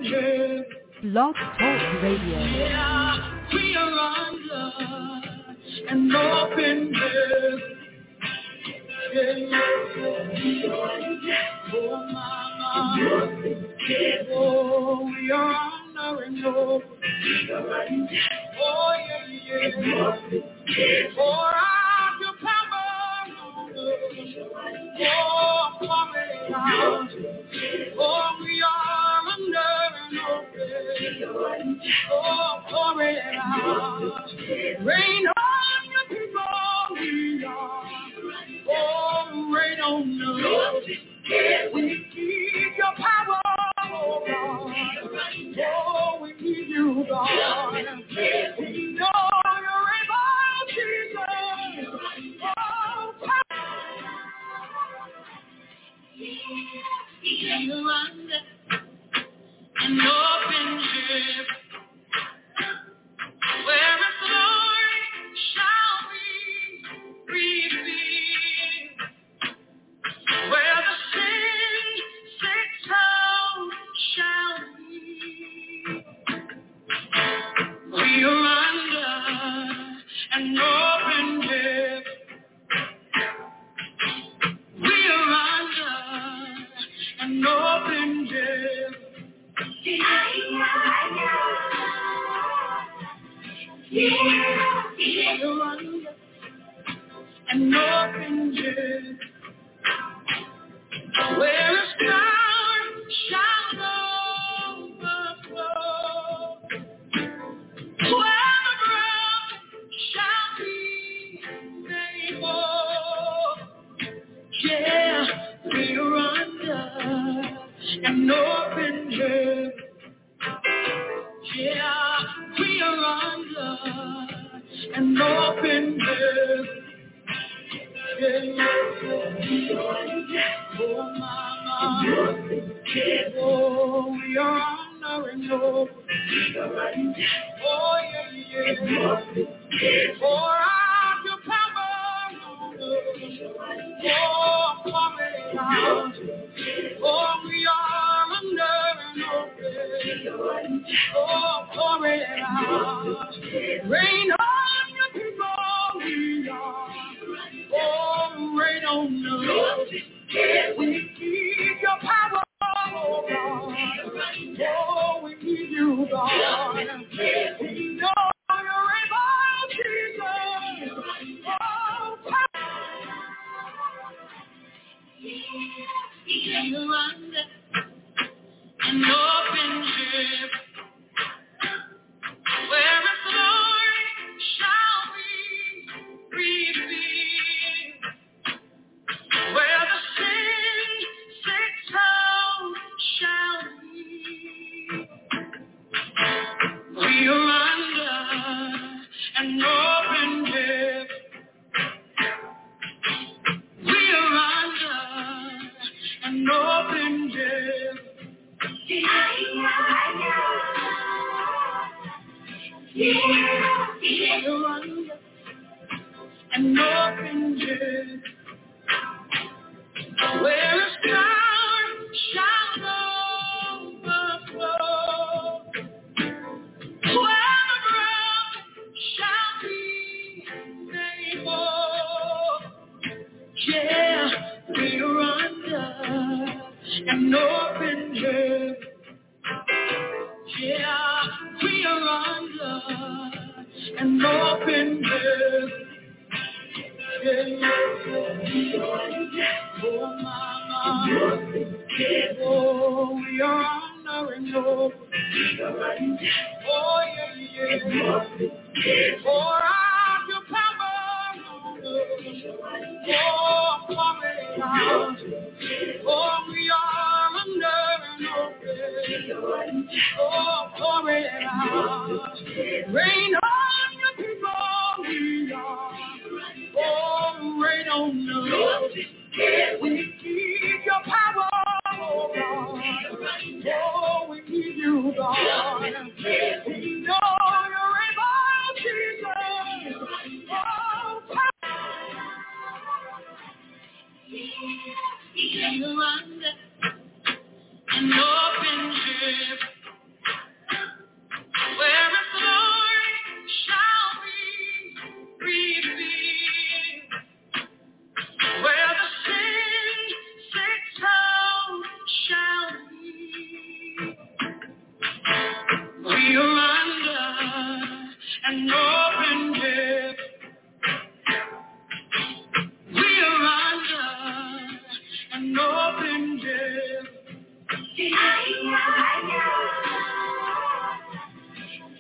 Blog Talk Radio. Yeah, we are under an open heaven. Oh, mama. Oh, we are under an open heaven. Oh, yeah. Pour out your power on us. Oh, pour it out. Oh, we are under an open heaven. Oh, pour it out. Rain on your people, we are. Oh, rain on us. We need your power, oh God. Oh, we need you, God. We know you're able, Jesus. Oh, power. You're under an open heaven. Where His glory shall be revealed, where the sin-sick soul shall be. We are under an open heaven. We are under an open heaven. We are under an open heaven, where His power shall overflow, where the broken shall be made whole. Yeah, we are under an open heaven. Yeah, we are under an open heaven. Oh, mama. Oh, we are under an open heaven. Oh, yeah. Pour out your power on us. Oh, pour it out. Oh, we are under an open heaven. Oh, pour it out. Rain on your people, we are. Oh, rain on us. We need your power, oh God. Oh, we need you, God. We know you're able, Jesus. Oh, power. You're under an open heaven, where His glory shall be revealed, where the sin-sick soul shall be. We are under an open heaven. We are under an open heaven. We are under an open heaven, where His power shall overflow, where the broken shall be made whole. Yeah, we are under an open heaven. Yeah, we are under an open heaven. Oh, mama. Oh, we are under an open heaven. Oh, yeah. Pour out your power on us. Oh, pour it out. Oh, we are under an open heaven. Oh, pour it out. Rain on your people, we are. Oh, rain on us. We need your power, oh God. Oh, we need you, God. We know you're able, Jesus. Oh, power. You're under an open heaven.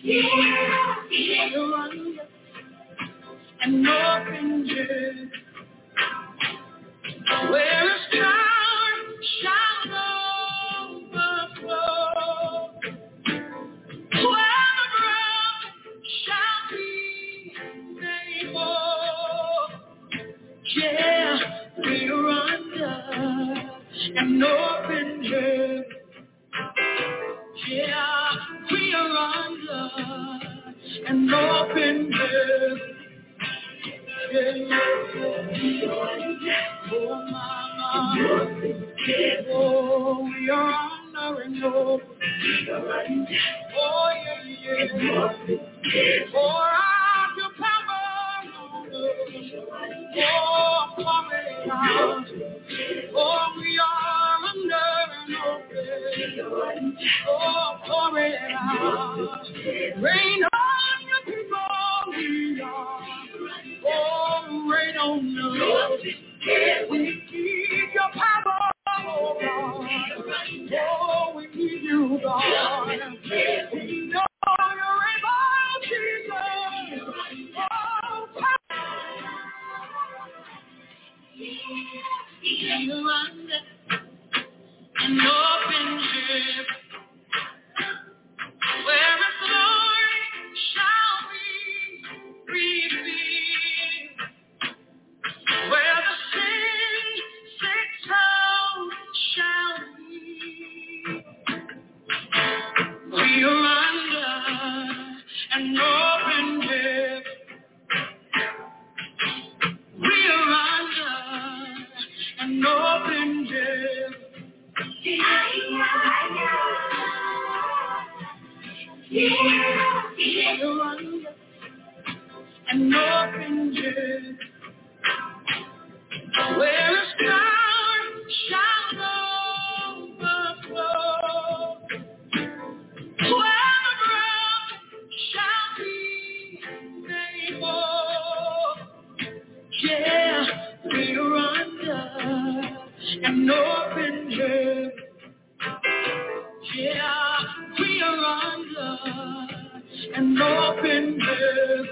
We're under an open heaven, where a star shall overflow, where the broken shall be made whole. Yeah, we're under an open heaven. Yeah, we are under an open heaven. Oh, mama. Oh, we are under an open heaven. Oh, yeah. Pour out your power on us. Oh, pour it out. Oh, we are under an open. Oh, pour it out. Rain on your people. We are. Oh, rain on us. We need your power, oh God. Oh, we need you, God. We know you're able, Jesus. Oh, you're under an open heaven, where His glory shall be revealed, where the sin-sick town shall be. We are under an open heaven. We are under an open heaven. We're under an open heaven, where a star shall overflow, where the broken shall be made whole. Yeah, we're under an open heaven. Yeah, we are under an open heaven.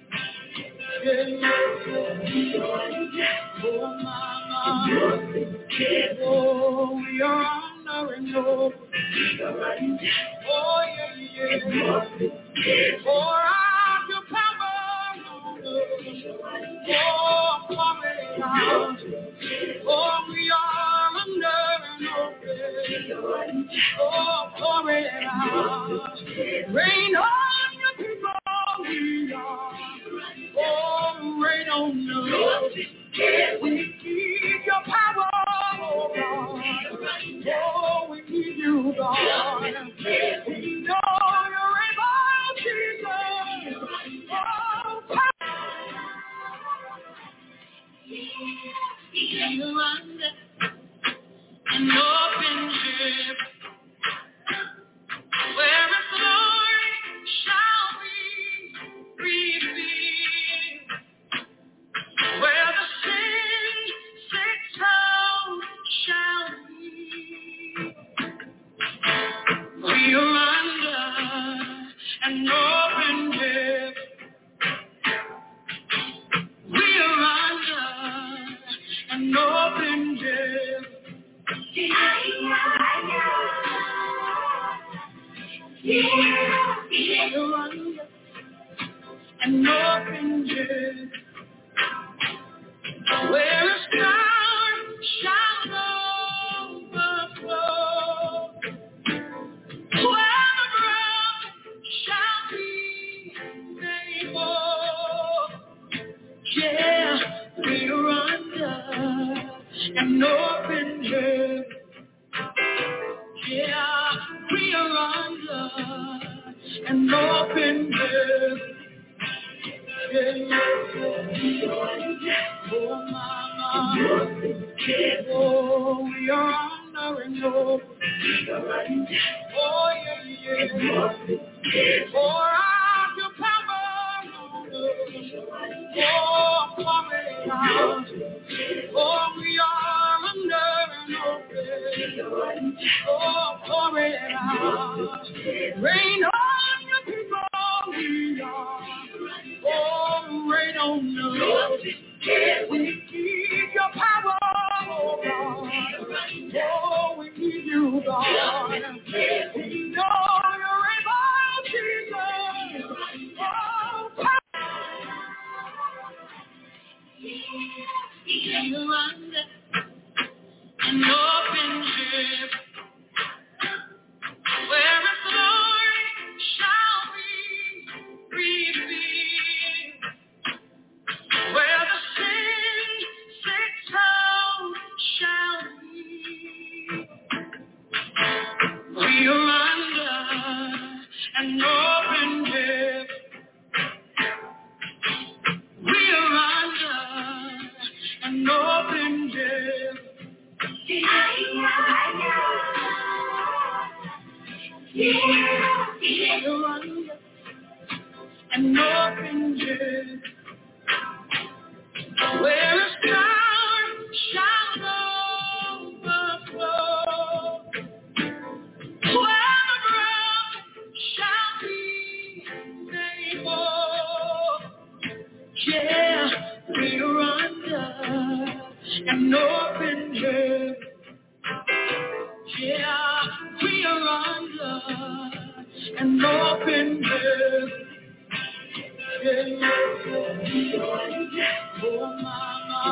Oh, mama. Oh, we are under an open heaven. Oh, yeah. Pour out your power on us. Oh, pour it out. Oh, we are under an open. 'Cause, oh, pour it out. Rain on your people. We are. Oh, rain on us. We need your power, oh God. Oh, we need you, God. We know you're able, Jesus. Oh, pour it out. Oh, pour it out. Oh, we are under an open. Oh, pour it out. Rain on your people. We are. Oh, rain on us. We need your power, oh God. Oh, we are under an open. Oh, rain on us. We need your power, oh God. Oh, we need you, God. We know you're able, Jesus. Oh, you're under an open heaven, where His glory shall be revealed, where the sin-sick town shall be. We are under an open heaven. We are under an open heaven. We're under an open heaven, where a star shall overflow, where the broken shall be made whole. Yeah, we're under an open heaven. Yeah, we are under an open heaven. Oh, mama. Oh, we are under an open heaven. Oh, yeah. Pour out your power on us. Oh, pour it out. Oh, we are under an open. Oh, pour it out. Rain on your people. and open heaven. We are under an open heaven. We are under an open heaven, where a star shall overflow, where the broken shall be made whole. Yeah, we are under an open heaven. Yeah, we are under an open heaven. Oh, mama,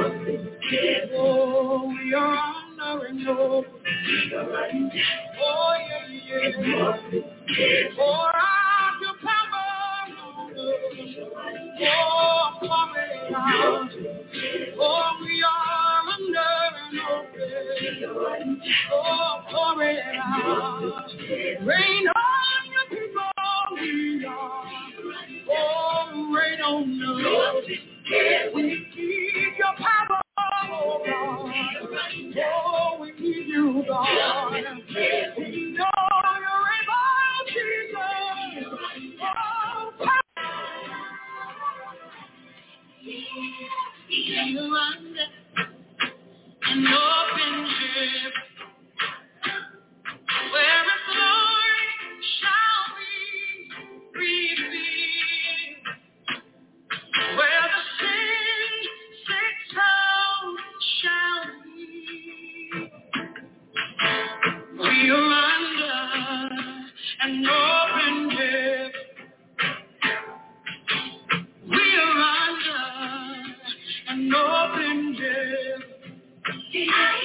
oh, we are under an open heaven. Oh, yeah. Pour out your power on us. Oh, pour it out. Oh, we are under an open. Oh, pour it out. Rain on your people, we are. Oh, rain on us. We need your power, oh God. Oh, we need you, God. We know you're able, Jesus. Oh, power. You're under an open heaven, where His glory shall be revealed, where the sin-sick soul shall be. We are under an open heaven. We are under an open heaven. We are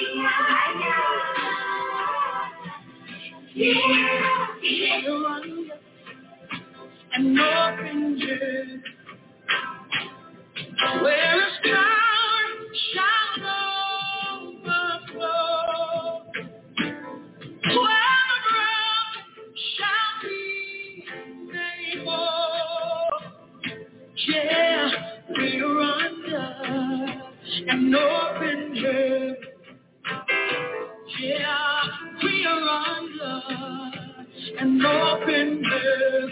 under an open heaven, where a star shall overflow, where the broken shall be made whole. Yeah, we are under an open heaven. Yeah, we are under an open heaven.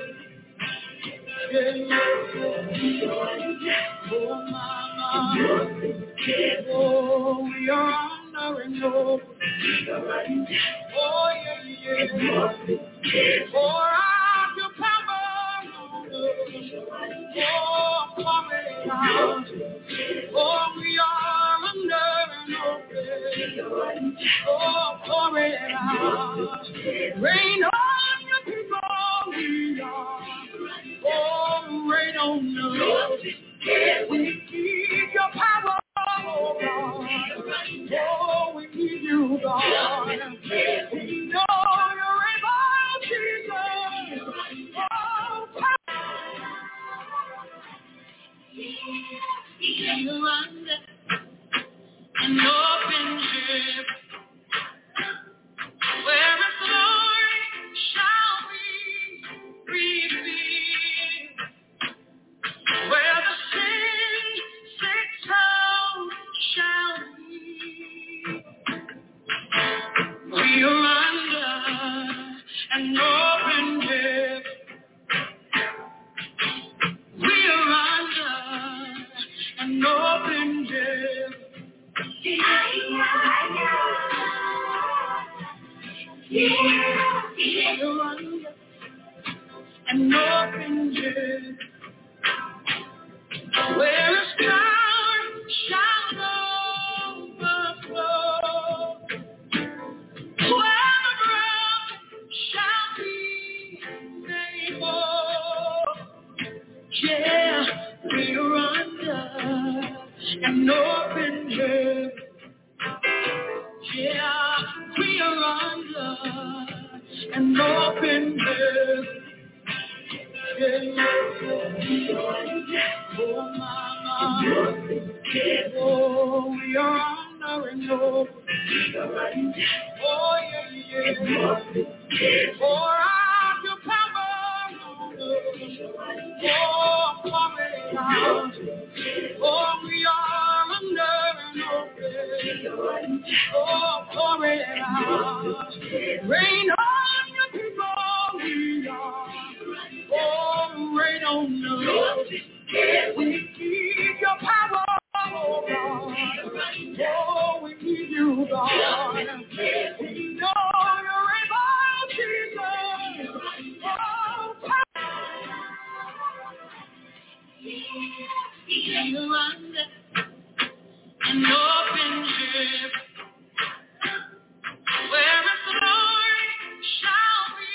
Oh, mama, oh, we are under an open heaven. Oh, yeah. Pour out your power on us. Oh, pour it out. Oh, we are under an open. Oh, pour it out. Rain on your people, we are. Oh, rain on us. We need your power, oh God. Oh, we need you, God. We know you're able, Jesus. Oh, power. You're under an open heaven, where His glory shall be revealed, where the sin-sick soul shall be. We are under an open heaven. We are under an open heaven. We are under an open heaven, where a star shall overflow, where the broken shall be made whole. Yeah, we are under an open heaven. Yeah, we are under an open heaven. Oh, mama, oh, we are under an open heaven. Oh, yeah. Pour out your power Rain on your people, we are. Oh, rain on us. We need your power, oh God. Oh, we need you, God. We know you're able, Jesus. Oh, and open heaven, where His glory shall be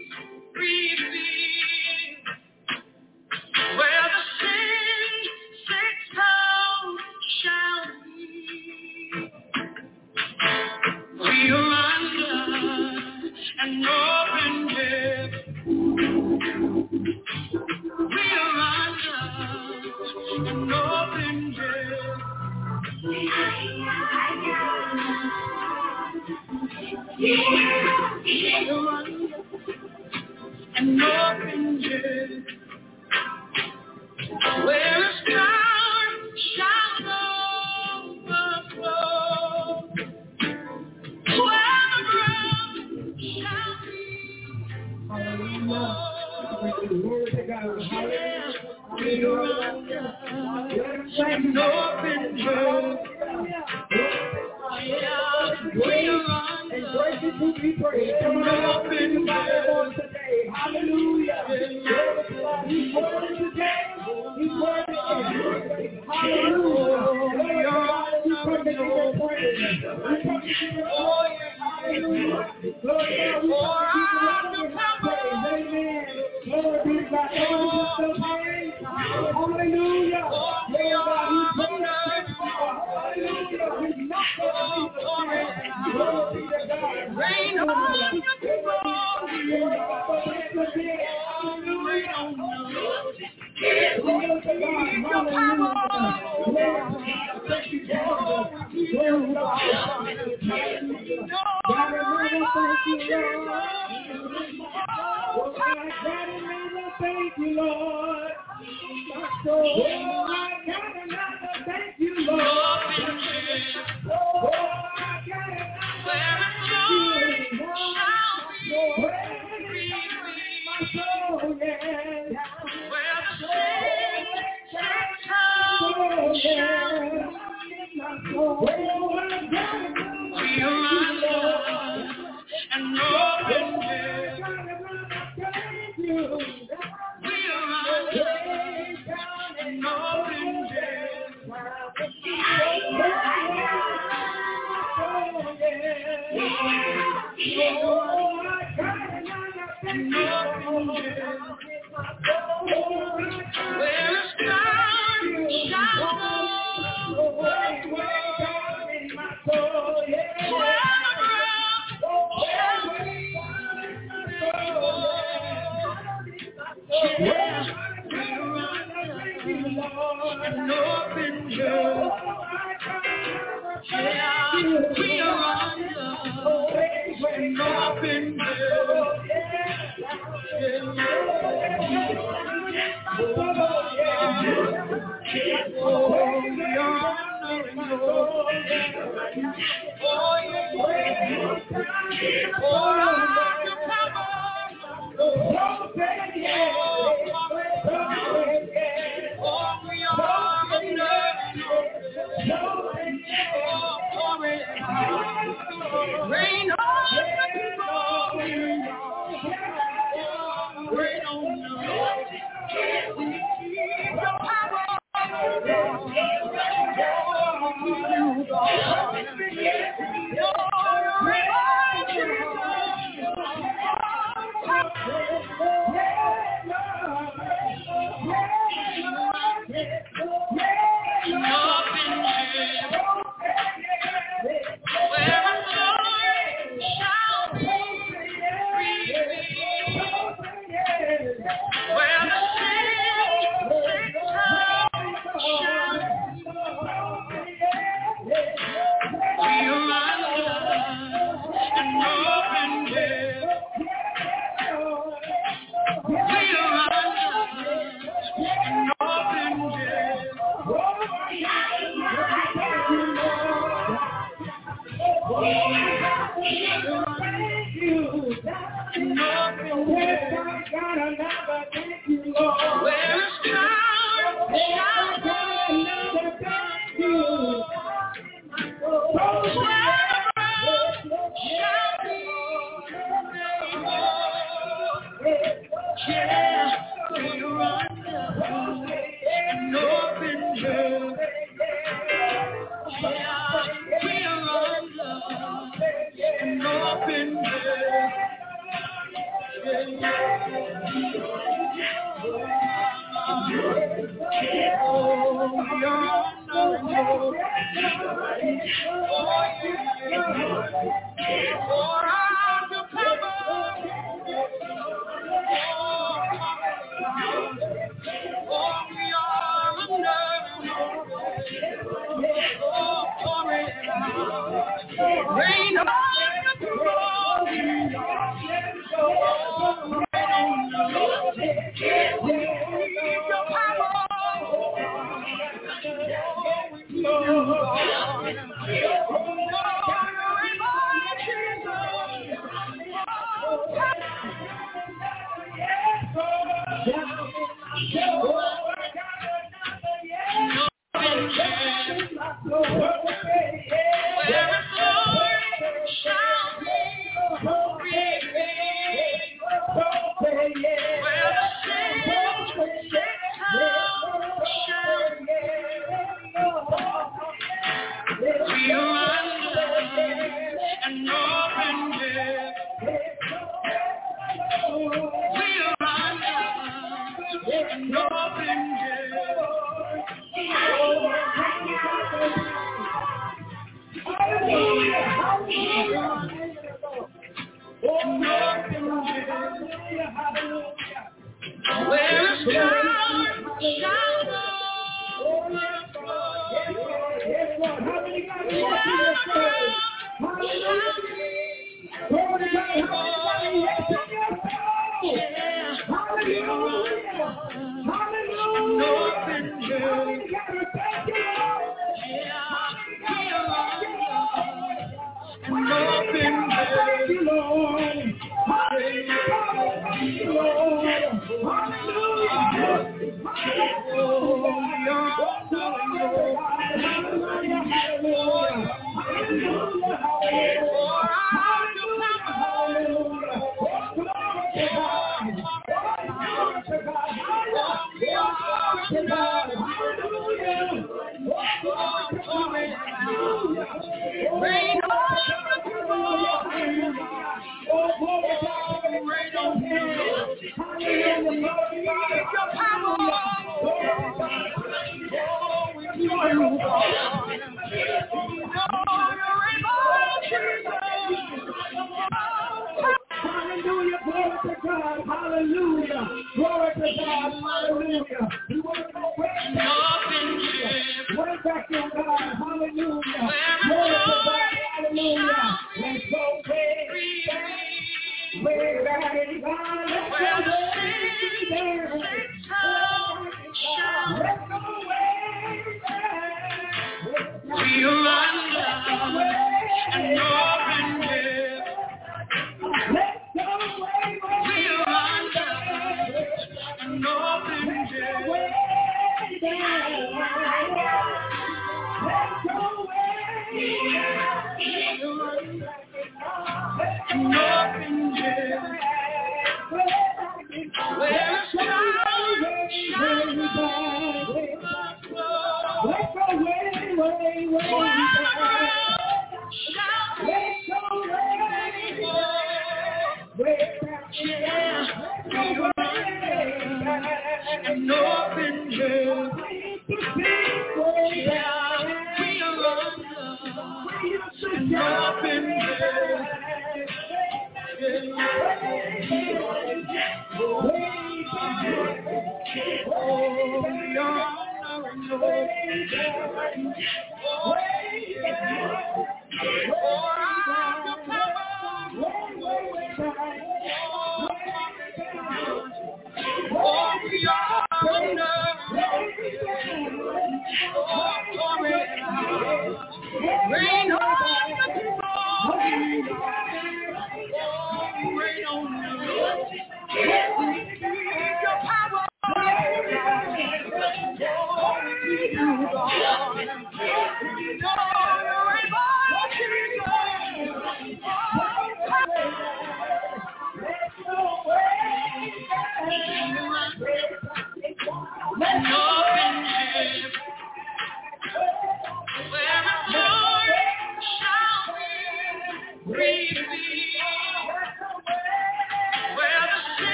revealed, where the sick town shall be. We are under an open heaven. We are under an open heaven. We are an open heaven, where His power shall overflow, where the ground shall be. Hallelujah. Glory to God. Hallelujah. We are an open heaven. And gracious to be praised. Come on, open Bible today. Hallelujah. He's worthy today. He's worthy today. Hallelujah. We come to give Him praise. We come to give Him glory. Hallelujah. Lord God, we come to give Him praise. Amen. Lord be God. Hallelujah. Lord God, He's worthy. Hallelujah. He's not going to glory to God. Rain on the people. Rain on us. Glory to God. Hallelujah. Thank you, Jesus. Glory to God. God, thank you, Lord. My soul. I got another thank you, Lord. Oh, I got Thank you.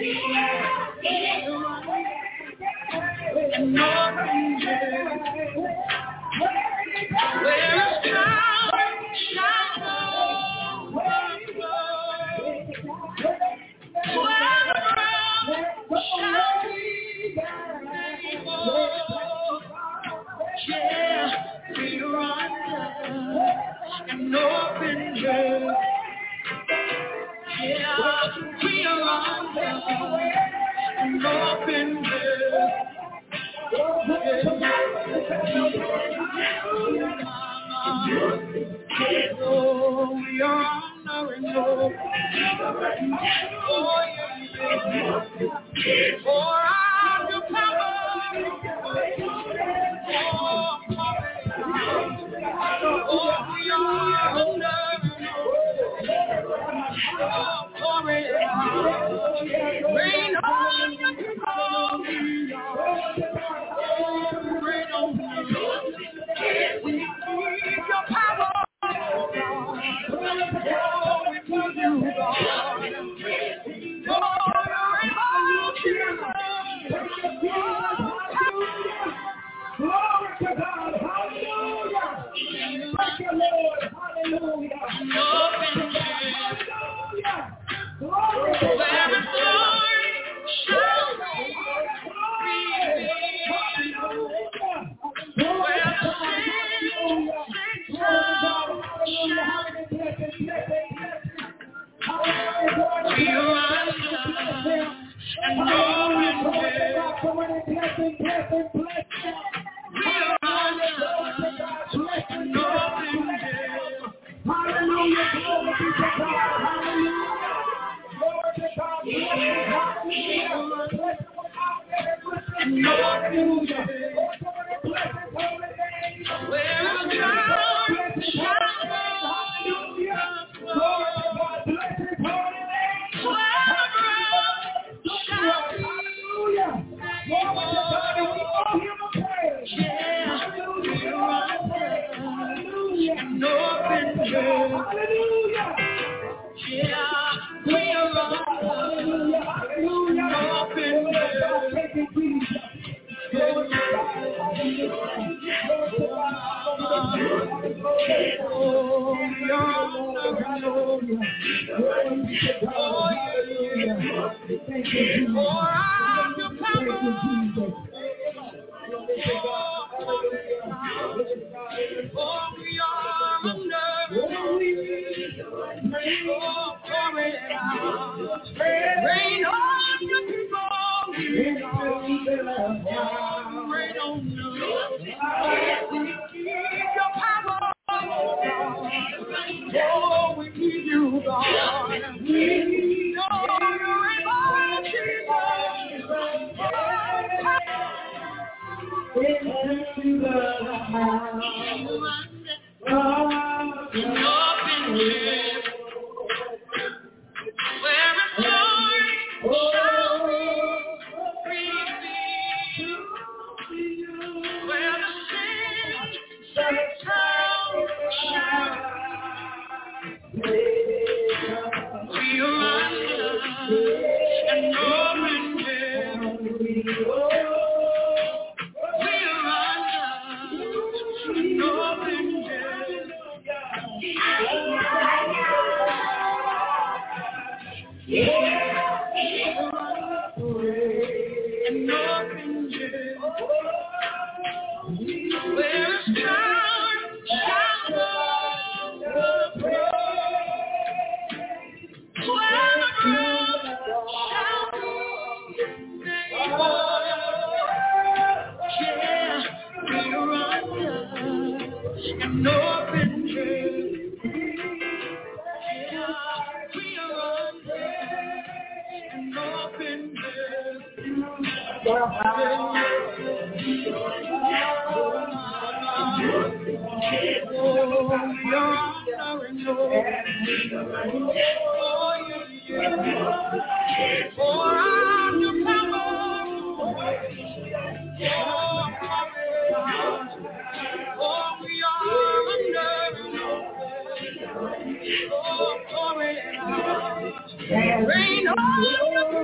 Rain on the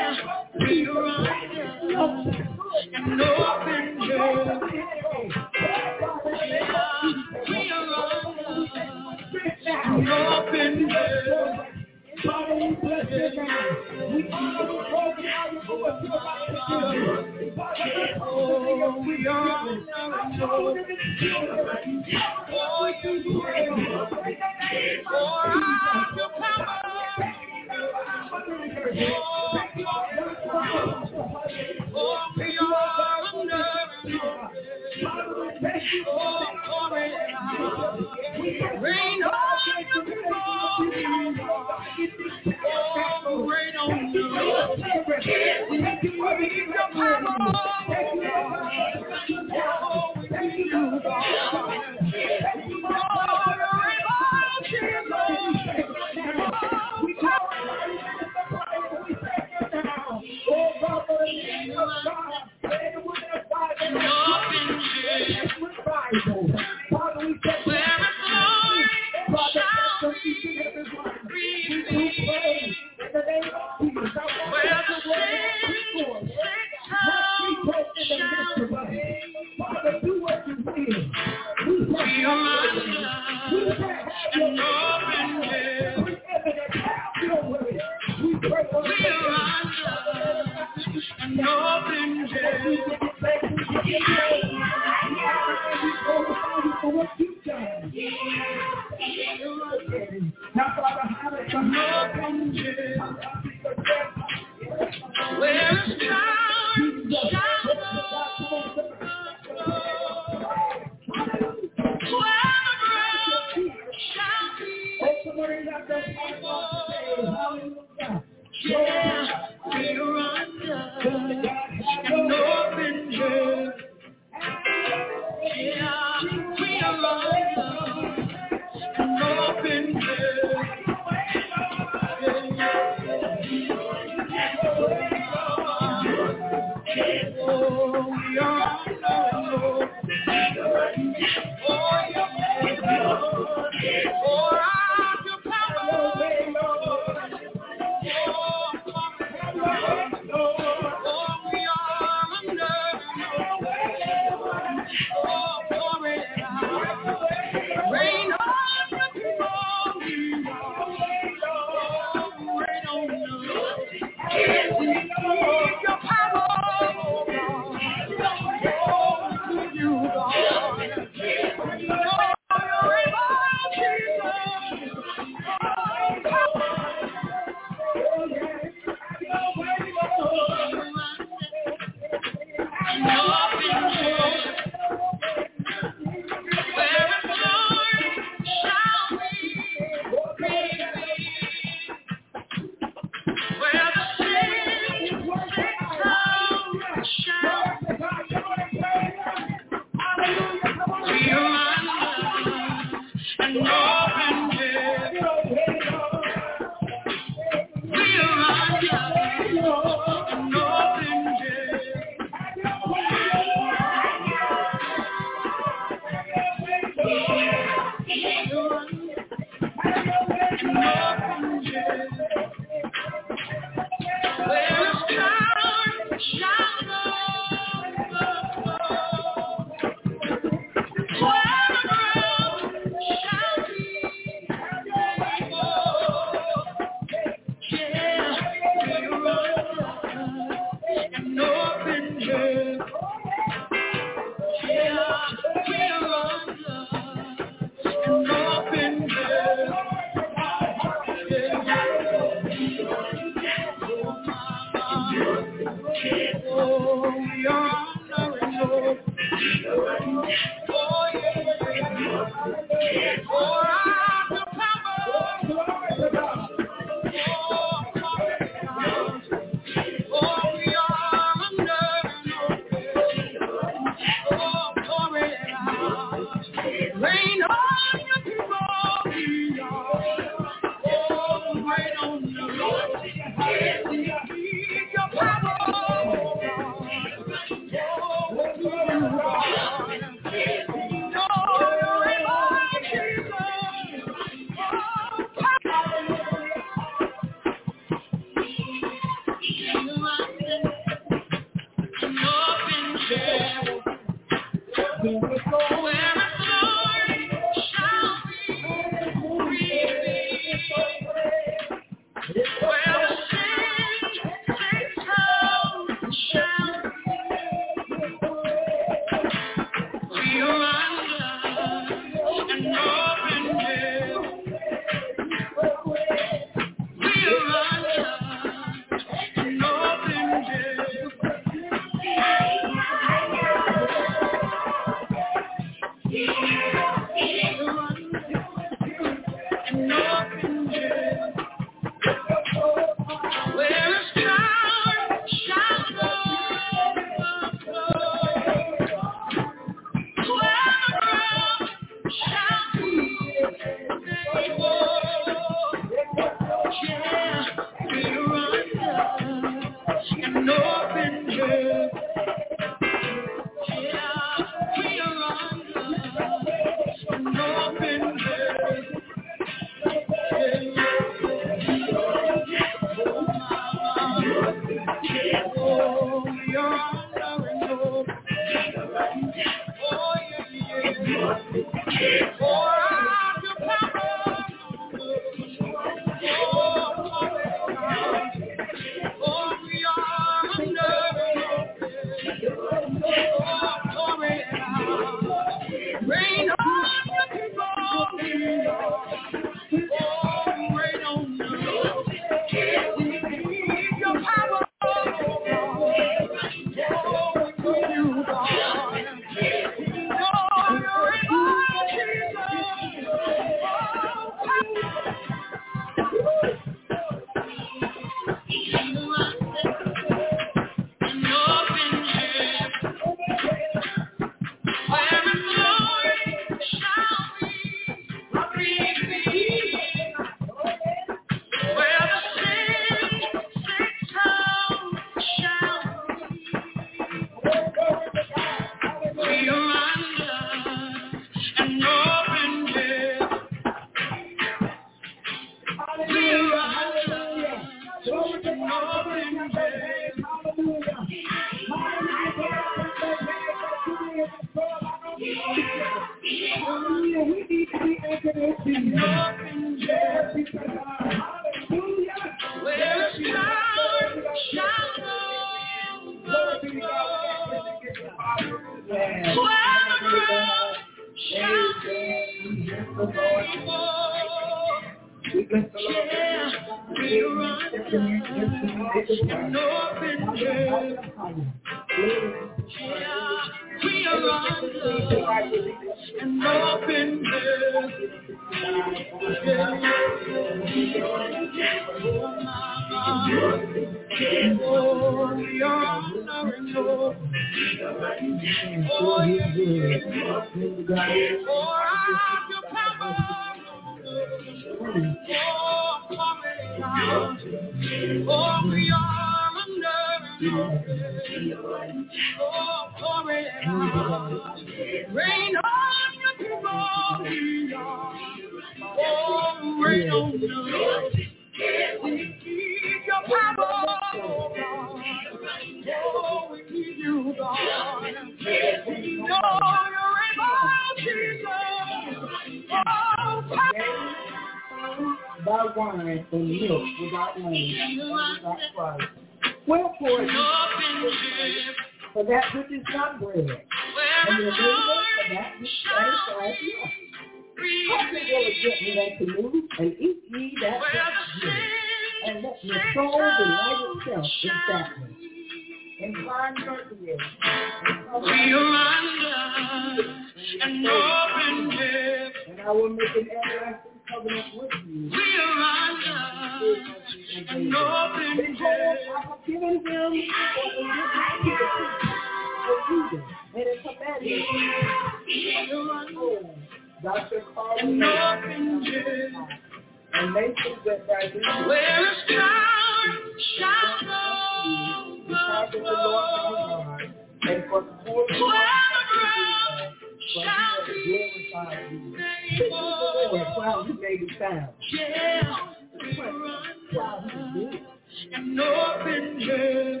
Lord while he made it sound. Yeah, While he did. and open heaven.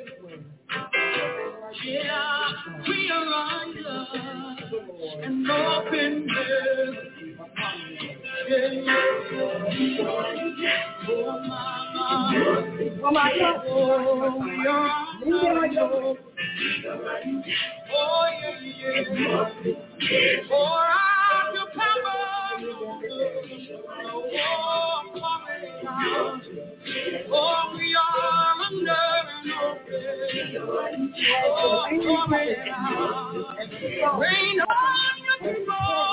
Yeah, we are under an open heaven. Yeah. Oh, mama. Oh, my God. Oh, we are under. Oh, yeah, yeah. Pour out your power. Oh, coming down. Oh, we are under an open. Oh, coming down. Rain on your people.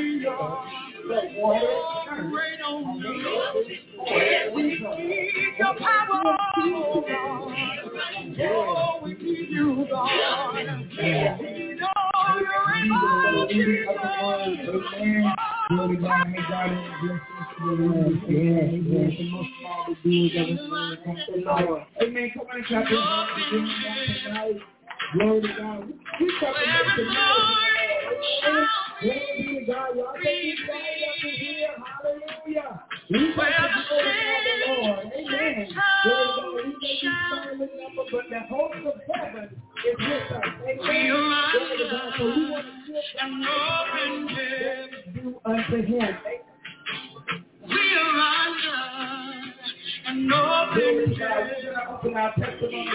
Rain on you. We need your power, oh God. Oh, we need you, God. We know you're able, Jesus. Glory God, may God bless us. Amen. The most of all we do is everything. Thank the Lord. Amen. Come on and clap your hands tonight. Glory to God. We talk about tonight. Glory to God. Y'all can be quiet up in here. Hallelujah. We talk about the Lord. Amen. Glory to God. We may be silent number, but the host of heaven is with us. Amen. Glory to God. So we want to give an open heaven do unto him. We are under an open heaven. Open our testimony.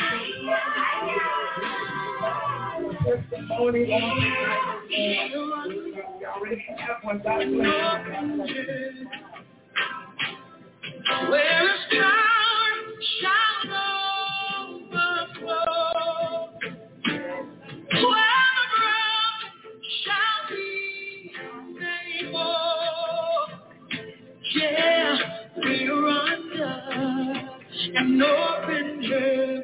Testimony on tonight. We already have one. God bless. Where is power shall overflow. Where the broken shall be made whole. Yeah, we are under an open heaven.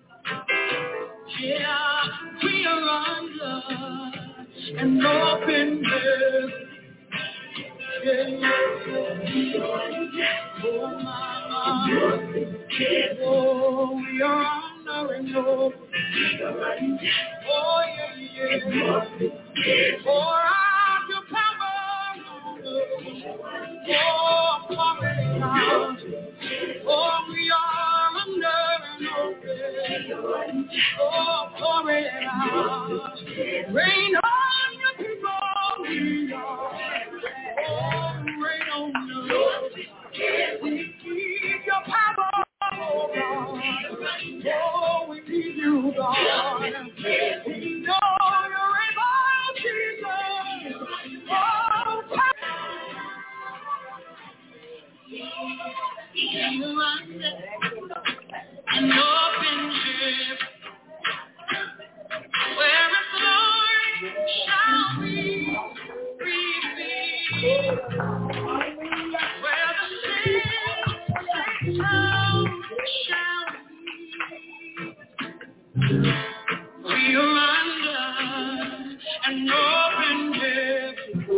Yeah, we are under an open heaven. Yeah. Oh, mama. Oh, we are under an open. Oh, yeah. Pour out your power. Oh, coming down. Oh, we are under an open. Oh, pour it out. Rain on your people. We are. Oh, rain on us. We need your power, oh God. Oh, we need you, God. We know you're able, Jesus. Oh, an open heaven, where His glory shall be revealed, where the saints shall be. We are under an open heaven.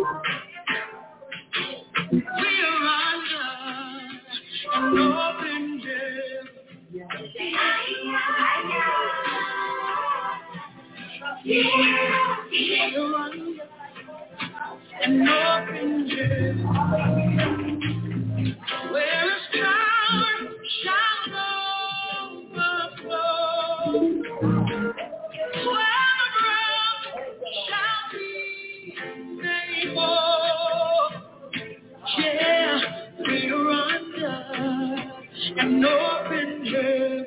We are under an open heaven. We are under an open heaven, where His power shall overflow, where the broken shall be made whole. Yeah, we are under an open heaven.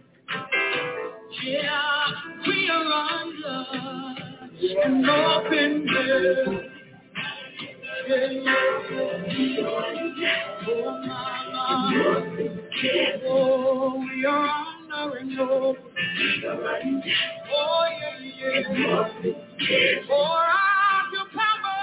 Yeah, we are under an open heaven. Oh, mama. Oh, we are under an open. Oh, yeah. Pour out your power.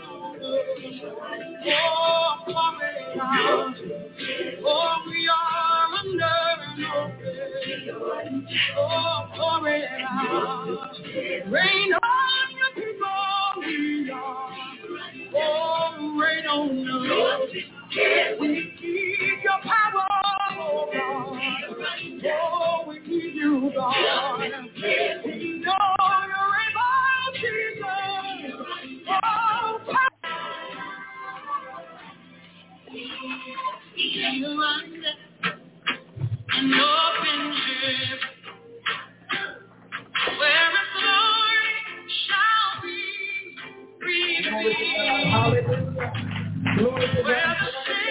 Oh, coming down. Oh, we are under an open. Oh, pour it out. Rain on your people. We are. Oh, rain on us. We need your power, oh God. Oh, we need you, God. We know you're able, Jesus. Oh, We are under an open heaven, where His glory shall be revealed. Hallelujah. Glory to God. Where the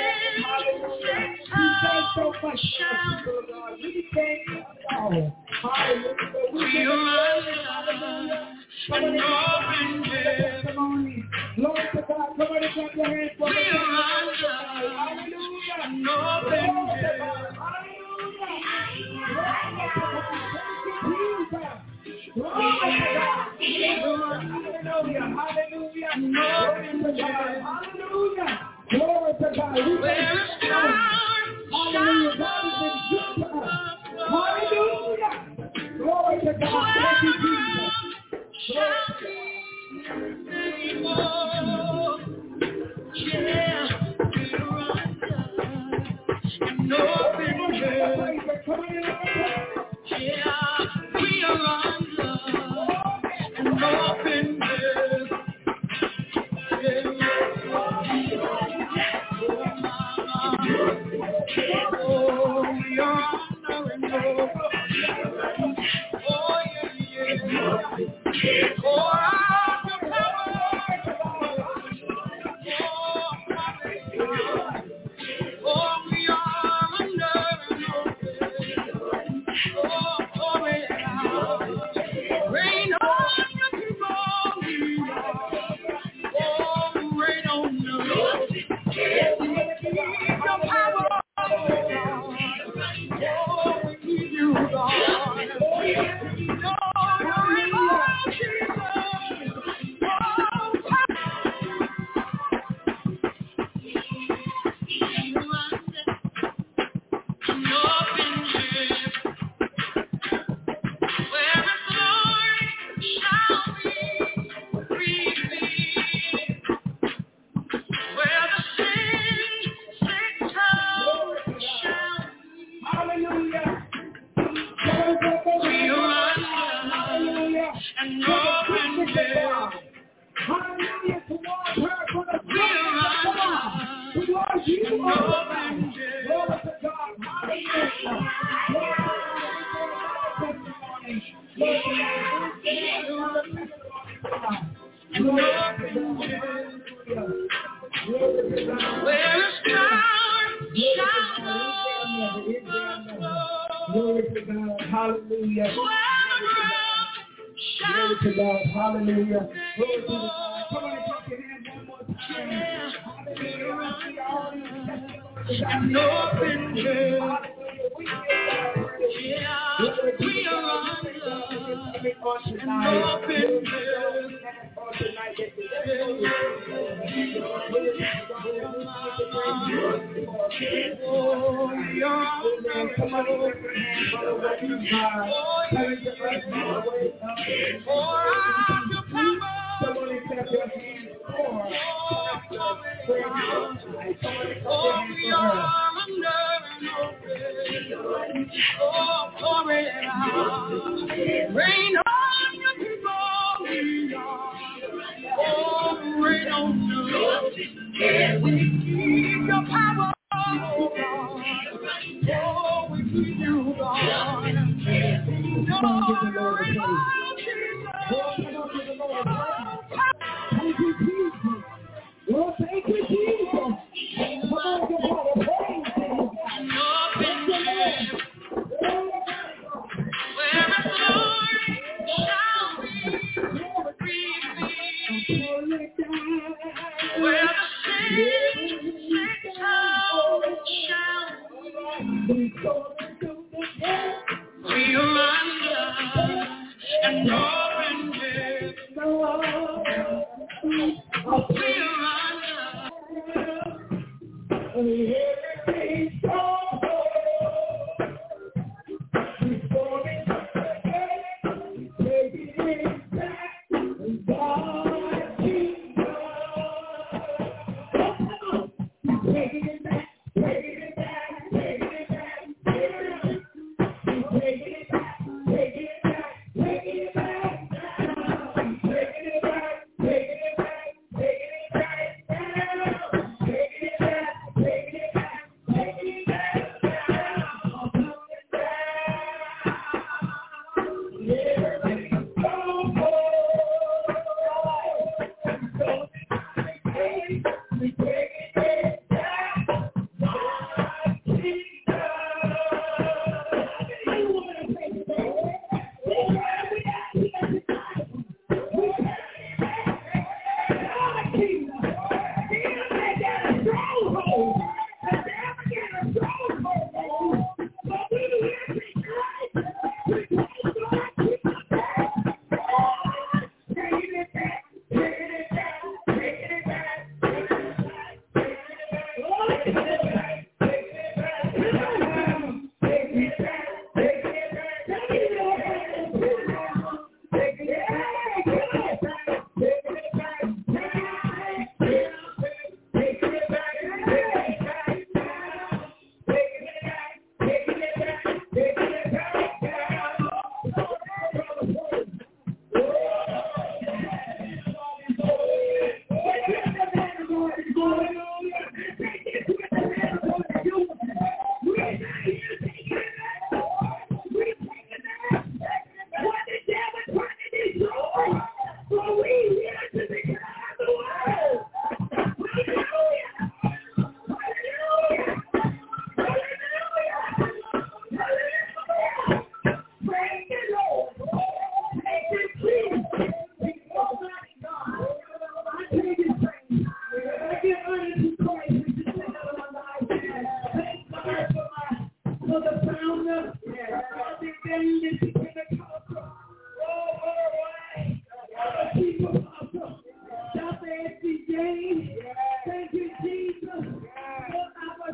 sin shall we thank you, God. Hallelujah. we are under an open heaven. Glory to God. Somebody clap your hands for We me. are under an open heaven. Hallelujah. Hallelujah. Hallelujah. Glory to God. Where is power? Hallelujah. God has been good to us. Hallelujah. Glory to God. Thank you, Jesus.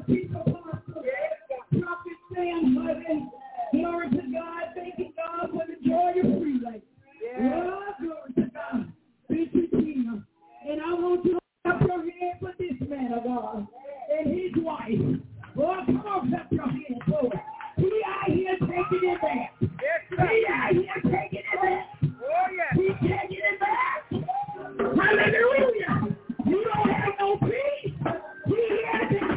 peace upon us. Prophet Sam, Husband. Glory to God. Thank you, God, for the joy of freedom. Oh, glory to God. Bishop Tina. And I want you to clap your hands for this man of God and his wife. Oh, come on, clap your hands for it. He out here taking it back. He out here taking it back. Oh, yeah. He's taking it back. Hallelujah. You don't have no peace. He has it.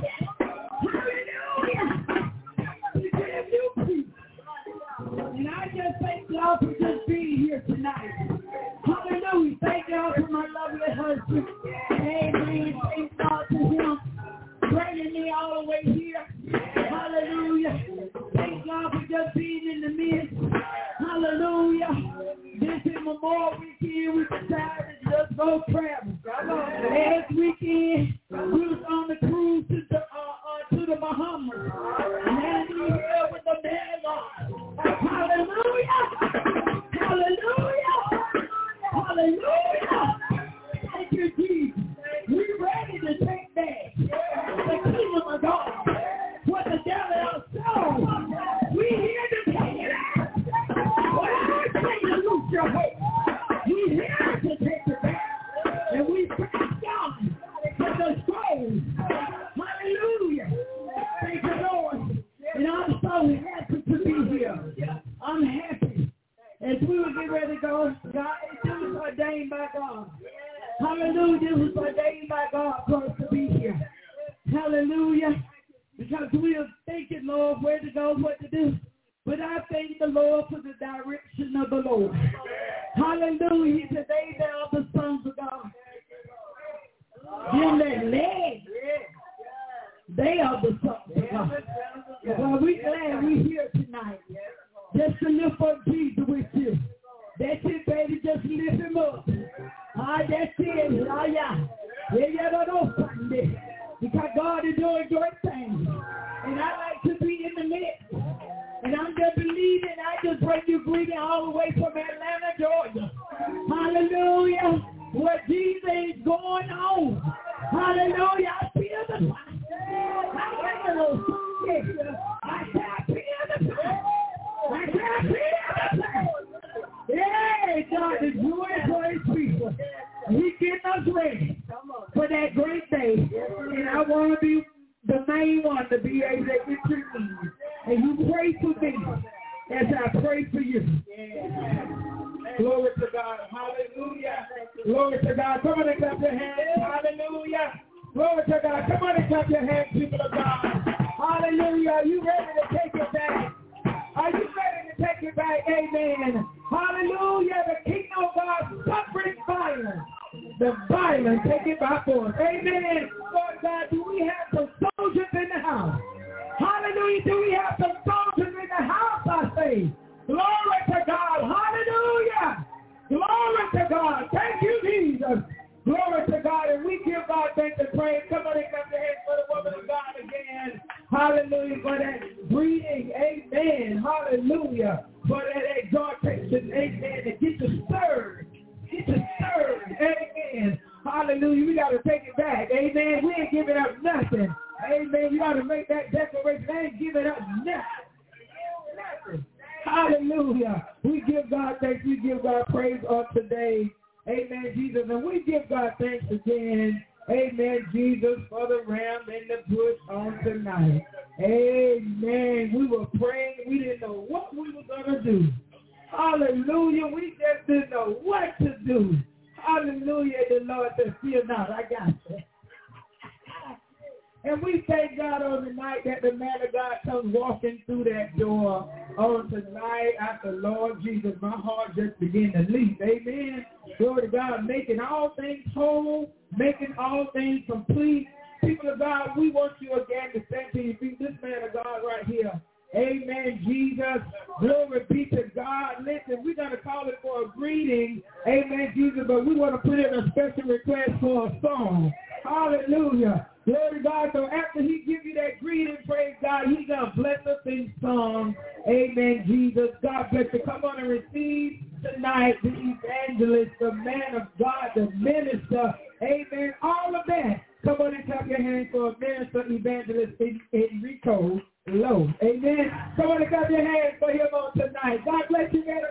Hallelujah. He gives you peace. And I just thank y'all for just being here tonight. Hallelujah. Thank y'all for my lovely husband. Amen. Thank God for him bringing me all the way here. Hallelujah. Thank God for just being in the midst. Hallelujah. This is Memorial Weekend. We decided to just go travel. Last weekend, we was on the cruise to the Bahamas. And we here with the man of God. Hallelujah. Hallelujah. Hallelujah. Thank you, Jesus. We ready to take back the kingdom of God. What the devil else stole. We here to take it out. Well, take to loose your hope. We here to take it back. And we thank God for the souls. Hallelujah. Thank the Lord. And I'm so happy to be here. I'm happy. As we were getting ready to go, God, it was ordained by God. Hallelujah. It was ordained by God for us to be here. Hallelujah. Because we are thinking, Lord, where to go, what to do. But I thank the Lord for the direction of the Lord. Hallelujah. Today they are the sons of God. Them that led, they are the sons of God. Well, we're glad we're here tonight. Just to lift up Jesus with you. That's it, baby. Just lift him up. That's it. Because God is doing great things. And I like to be in the midst. And I'm just believing. I just bring you greeting all the way from Atlanta, Georgia. Hallelujah. What Jesus is going on. Hallelujah. I feel the fire. I feel the fire. Hey, God is doing for his people. He's getting us ready for that great day. And I want to be the main one to be able to intervene. And you pray for me as I pray for you. Glory to God. Hallelujah. Glory to God. Come on and clap your hands. Hallelujah. Glory to God. Come on and clap your hands, people of God. Hallelujah. Are you ready to take it back? Are you ready to take it back? Amen. Hallelujah. The kingdom of God suffering violence. The violence take it by force. Amen. Lord God, do we have some soldiers in the house? Hallelujah. Do we have some soldiers in the house, I say? Glory to God. Hallelujah. Glory to God. Thank you, Jesus. Glory to God. And we give God thanks and praise. Come on and clap your hands for the woman of God again. Hallelujah. For that breathing. Amen. Hallelujah. For that exhortation. Amen. To get you stirred. Get you stirred. Amen. Hallelujah. We got to take it back. Amen. We ain't giving up nothing. Amen. You got to make that declaration. I ain't giving up nothing. Hallelujah. We give God thanks. We give God praise on today. Amen, Jesus. And we give God thanks again. Amen, Jesus, for the ram in the bush on tonight. Amen. We were praying. We didn't know what we were going to do. Hallelujah. We just didn't know what to do. Hallelujah. The Lord said, fear not. I got you. And we thank God on the night that the man of God comes walking through that door on tonight after Lord Jesus. My heart just began to leap. Amen. Glory to God, making all things whole, making all things complete. People of God, we want you again to stand to your feet. This man of God right here. Amen, Jesus. Glory be to God. Listen, we're going to call it for a greeting. Amen, Jesus. But we want to put in a special request for a song. Hallelujah. Glory to God. So after he gives you that greeting, praise God, he's going to bless us in song. Amen, Jesus. God bless you. Come on and receive tonight the evangelist, the man of God, the minister. Amen. All of that. Come on and clap your hands for Minister Evangelist Enrico Lowe. Amen. Come on and clap your hands for him on tonight. God bless you, man.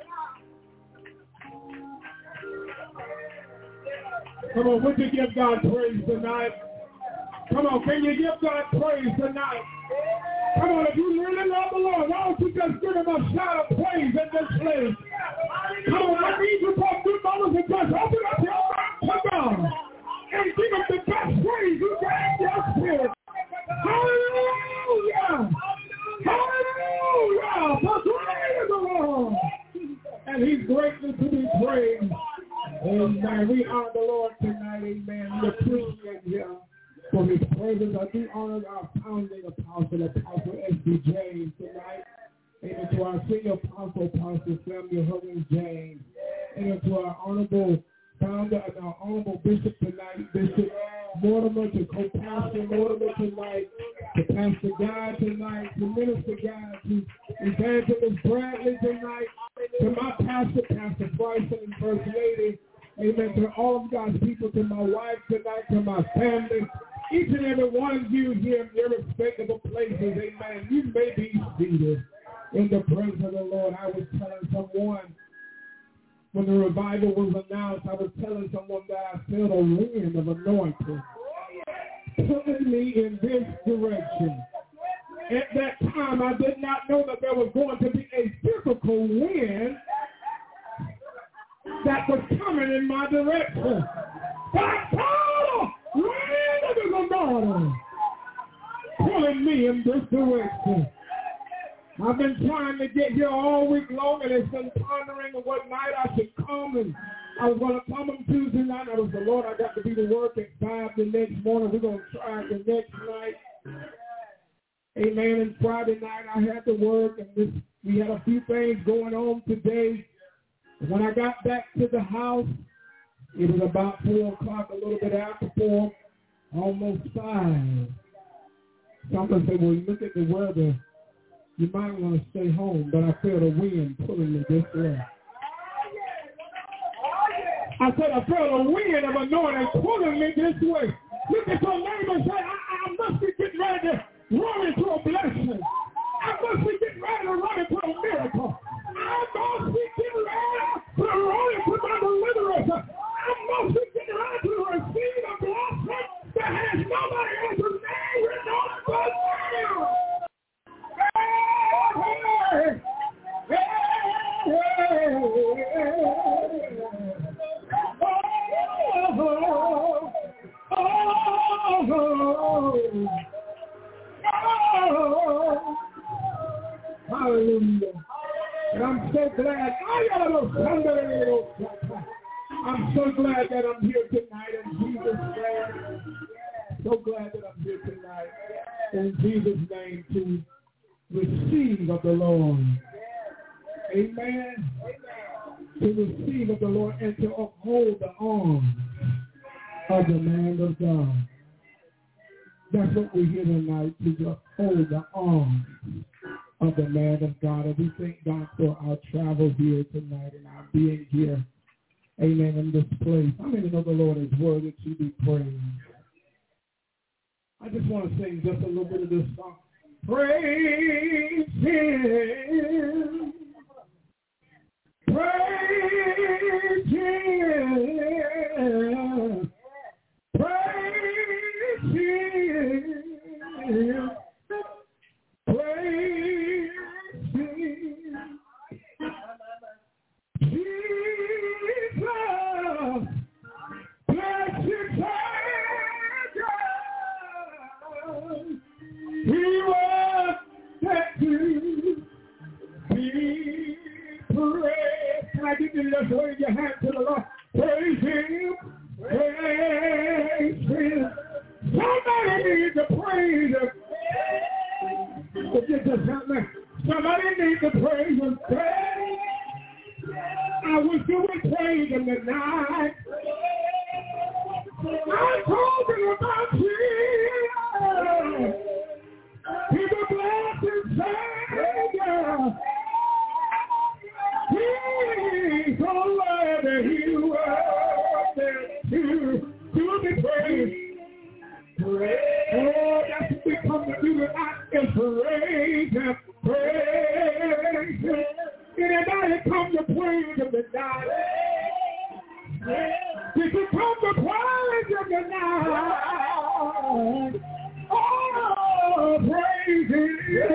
Come on, would you give God praise tonight? Come on, can you give God praise tonight? Come on, if you really love the Lord, why don't you just give him a shout of praise in this place? Come on, I need you for a few moments and just open up your mouth to God and give him the best praise you got in your spirit. Hallelujah! Hallelujah! For praise the Lord! And he's greatly to be praised. Amen. We honor the Lord tonight. Amen. We appreciate him for his presence. I do honor our founding apostle, Apostle S.D. James tonight. Amen. To our senior apostle, Apostle Samuel Huggins James. Amen. To our honorable founder and our honorable bishop tonight, Bishop Mortimer, to co-pastor Mortimer tonight, to Pastor Guy tonight, to Minister Guy, to Evangelist Bradley tonight, to my pastor, Pastor Bryson and First Lady. Amen. To all of God's people, to my wife tonight, to my family, each and every one of you here in your respectable places. Amen. You may be seated in the presence of the Lord. I was telling someone when the revival was announced, I was telling someone that I felt a wind of anointing pulling me in this direction. At that time, I did not know that there was going to be a physical wind that was coming in my direction. But I saw a wind of his anointing pulling me in this direction. I've been trying to get here all week long, and it's been pondering on what night I should come. And I was going to come on Tuesday night. I was the Lord, I got to be to work at 5 the next morning. We're going to try the next night. Amen. And Friday night I had to work, and we had a few things going on today. And when I got back to the house, it was about 4 o'clock, a little bit after 4, almost 5. Someone said, well, you look at the weather, you might want to stay home, but I felt a wind pulling me this way. I said, I felt a wind of anointing pulling me this way. Look at your neighbor and say, I must be getting ready to run into a blessing. I must be getting ready to run into a miracle. I must be getting ready to run into my deliverance. I must be getting ready to receive a blessing that has nobody else's name written on it but me. Hallelujah. And I'm so glad. I'm so glad that I'm here tonight in Jesus' name. So glad that I'm here tonight in Jesus' name to receive of the Lord. Amen. To receive of the Lord and to uphold the arms of the man of God. That's what we're here tonight, to uphold the arms of the man of God. And we thank God for our travel here tonight and our being here. Amen. In this place. How many know the Lord is worthy to be praised? I just want to sing just a little bit of this song. Praise him. Praise him. Praise him. Praise him. Jesus, blessed Savior, he was that to be praised. Can I get you to just wave your hand to the Lord? Praise him. Praise him. Somebody needs to praise him. Somebody needs to praise him. I wish you would praise him tonight. I'm talking about Jesus. He's a blessed Savior. He's so worthy. He worthy to be you tonight and praise him, praise him. Anybody come to praise him tonight? Did you come to praise him tonight? Oh, praise him.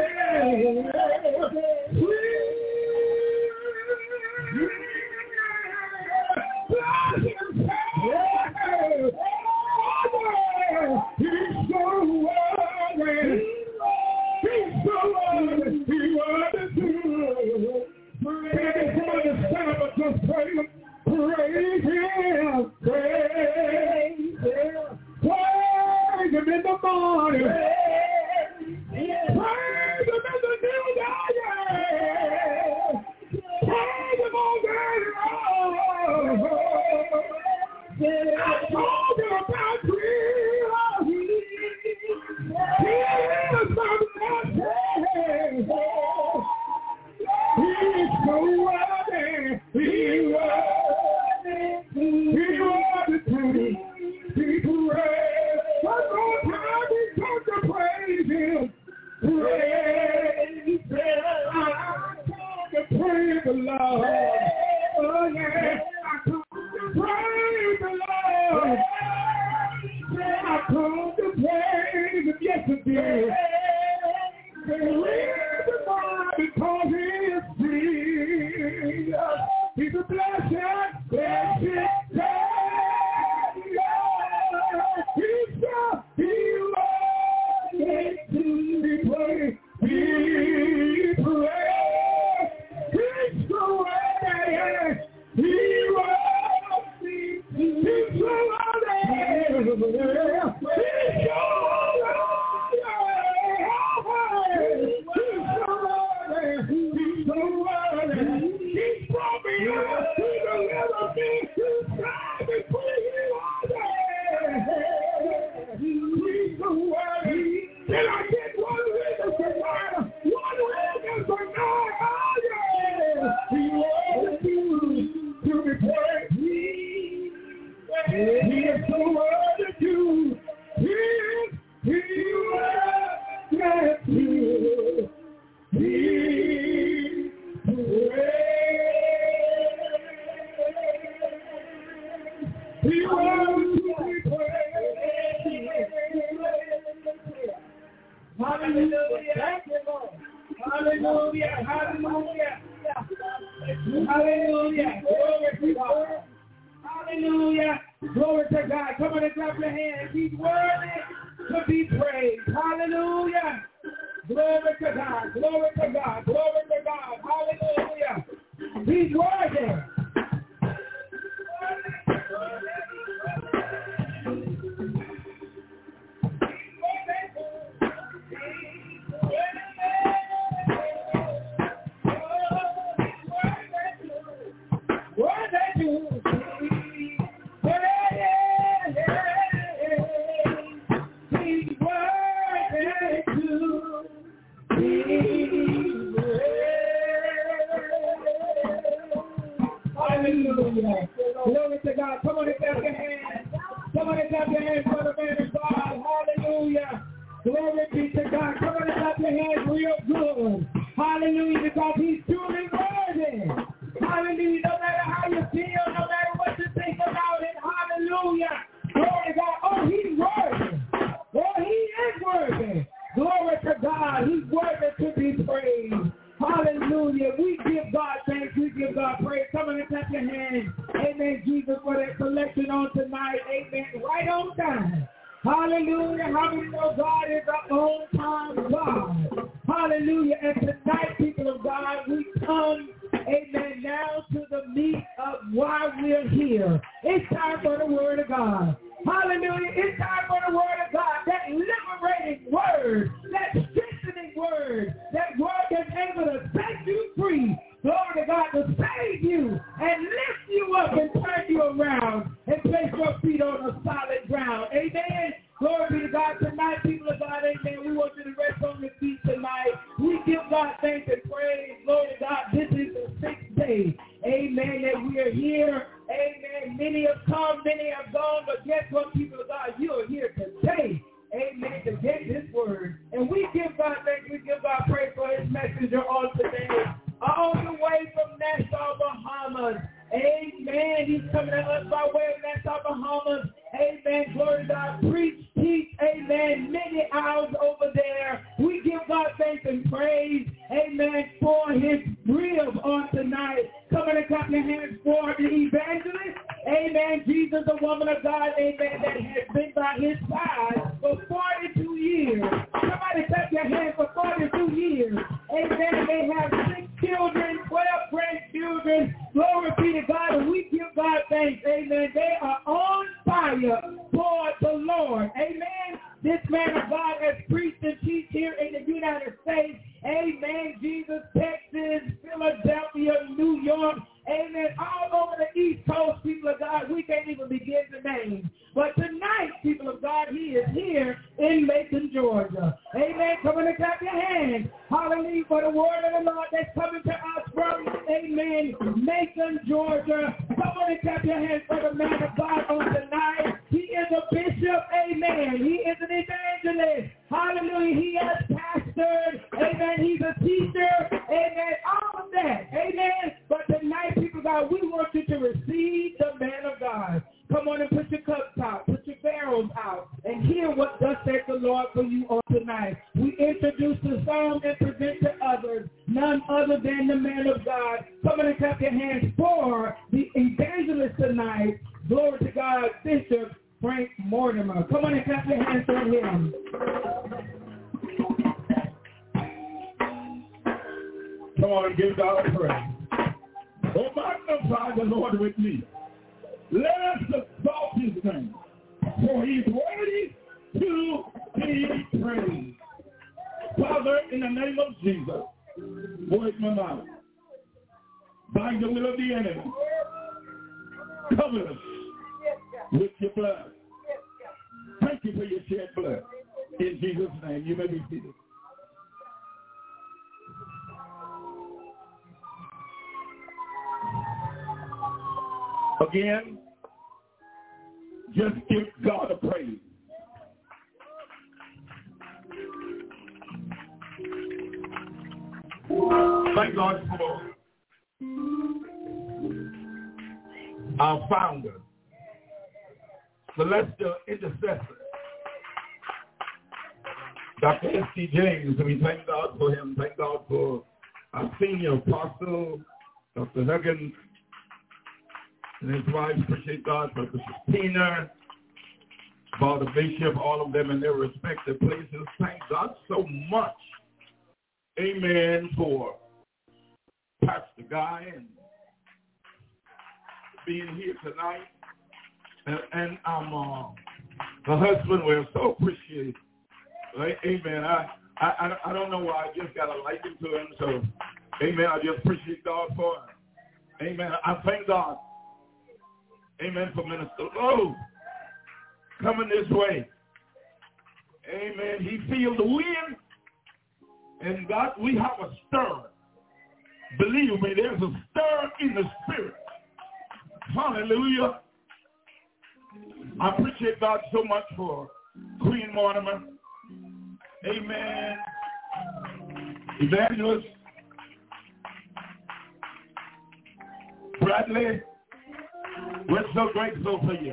He's so worthy. He's so worthy. He's worthy too. Praise him. Stand up and just praise him. Praise him. Praise him. Praise him in the morning. Praise him in the noonday. Praise him all day long. I'm talking about Jesus. He is my blessing. He's so worthy. He's worthy. He's worthy to be praised. One more time we come to praise him. Praise him. I come to praise the Lord. Oh yeah. I come to praise the Lord. I come to praise him. Yes, it is. Praise the Lord because he is Jesus. He's a blessed, blessed Savior. He's so, he worthy to be praised. Be praised. He's so worthy. He worthy. He's so worthy. He's so He's brought me out to deliver me. He's tried to put you on there. He's so worthy. Can I get one witness tonight? One witness tonight. Oh, yeah. He wants you to be praised. He is so worthy to. He worthy to. He wants to be praised. Hallelujah. Thank you, Lord. Hallelujah. Hallelujah. Hallelujah. Glory to God. Hallelujah. Glory to God. Come on and clap your hands. He's worthy to be praised. Hallelujah. Glory to God. Glory to God. Glory to God. Hallelujah. He's worthy. Hallelujah. Glory to God. Come on and clap your hands. Come on and clap your hands for the man of God. Hallelujah. Glory be to God. Come on and clap your hands real good. Hallelujah. Because he's truly worthy. Hallelujah. No matter how you feel, no matter what you think about it. Hallelujah. Glory to God. Oh, he's worthy. Oh, he is worthy. Glory to God. He's worthy to be praised. Hallelujah. We give God thanks. We give God praise. Come on and clap your hands. Amen, Jesus, for that collection on tonight. Amen. Right on time. Hallelujah. How many know God is an on-time God? Hallelujah. And tonight, people of God, we come, amen, now to the meat of why we're here. It's time for the Word of God. Hallelujah. It's time for the Word of God. That liberating Word, that strengthening Word, that Word that's able to set you free. Glory to God, to save you and lift you up and turn you around and place your feet on a solid ground. Amen. Glory be to God. Tonight, people of God, amen, we want to Christ. Amen. Jesus, Texas, Philadelphia, New York. Amen. All over the East Coast, people of God, we can't even begin to name. But tonight, people of God, he is here in Macon, Georgia. Amen. Come on and clap your hands. Hallelujah for the word of the Lord that's coming to us from, amen, Macon, Georgia. Come on and clap your hands for the man of God on tonight. He is a bishop. Amen. He is an evangelist. Hallelujah. He has pastored. Amen. He's a teacher. Amen. All of that. Amen. But tonight, people of God, we want you to receive the man of God. Come on and put your cups out, put your barrels out, and hear what thus says the Lord for you on tonight. We introduce the song and present to others, none other than the man of God. Come on and clap your hands for the evangelist tonight. Glory to God, Bishop Frank Mortimer. Come on and clap your hands for him. Come on and give God a praise. Oh, magnify the Lord with me. Let us exalt his name, for he's worthy to be praised. Father, in the name of Jesus, voice my mouth. Bind the will of the enemy. Cover us with your blood. Thank you for your shed blood. In Jesus' name, you may be seated. Again, just give God a praise. Thank God for our founder, celestial intercessor, Dr. S.T. James, and we thank God for him. Thank God for our senior apostle, Dr. Huggins, and his wife. Appreciate God for Sister Tina, Father Bishop, all of them in their respective places. Thank God so much, amen, for Pastor Guy and being here tonight. And the husband, we're so appreciative. Amen. I don't know why I just got a liking to him, so amen. I just appreciate God for him. Amen. I thank God. Amen for Minister Lowe coming this way. Amen. He feels the wind. And God, we have a stir. Believe me, there's a stir in the spirit. Hallelujah. I appreciate God so much for Queen Mortimer. Amen. Evangelist Bradley. We're so grateful for you.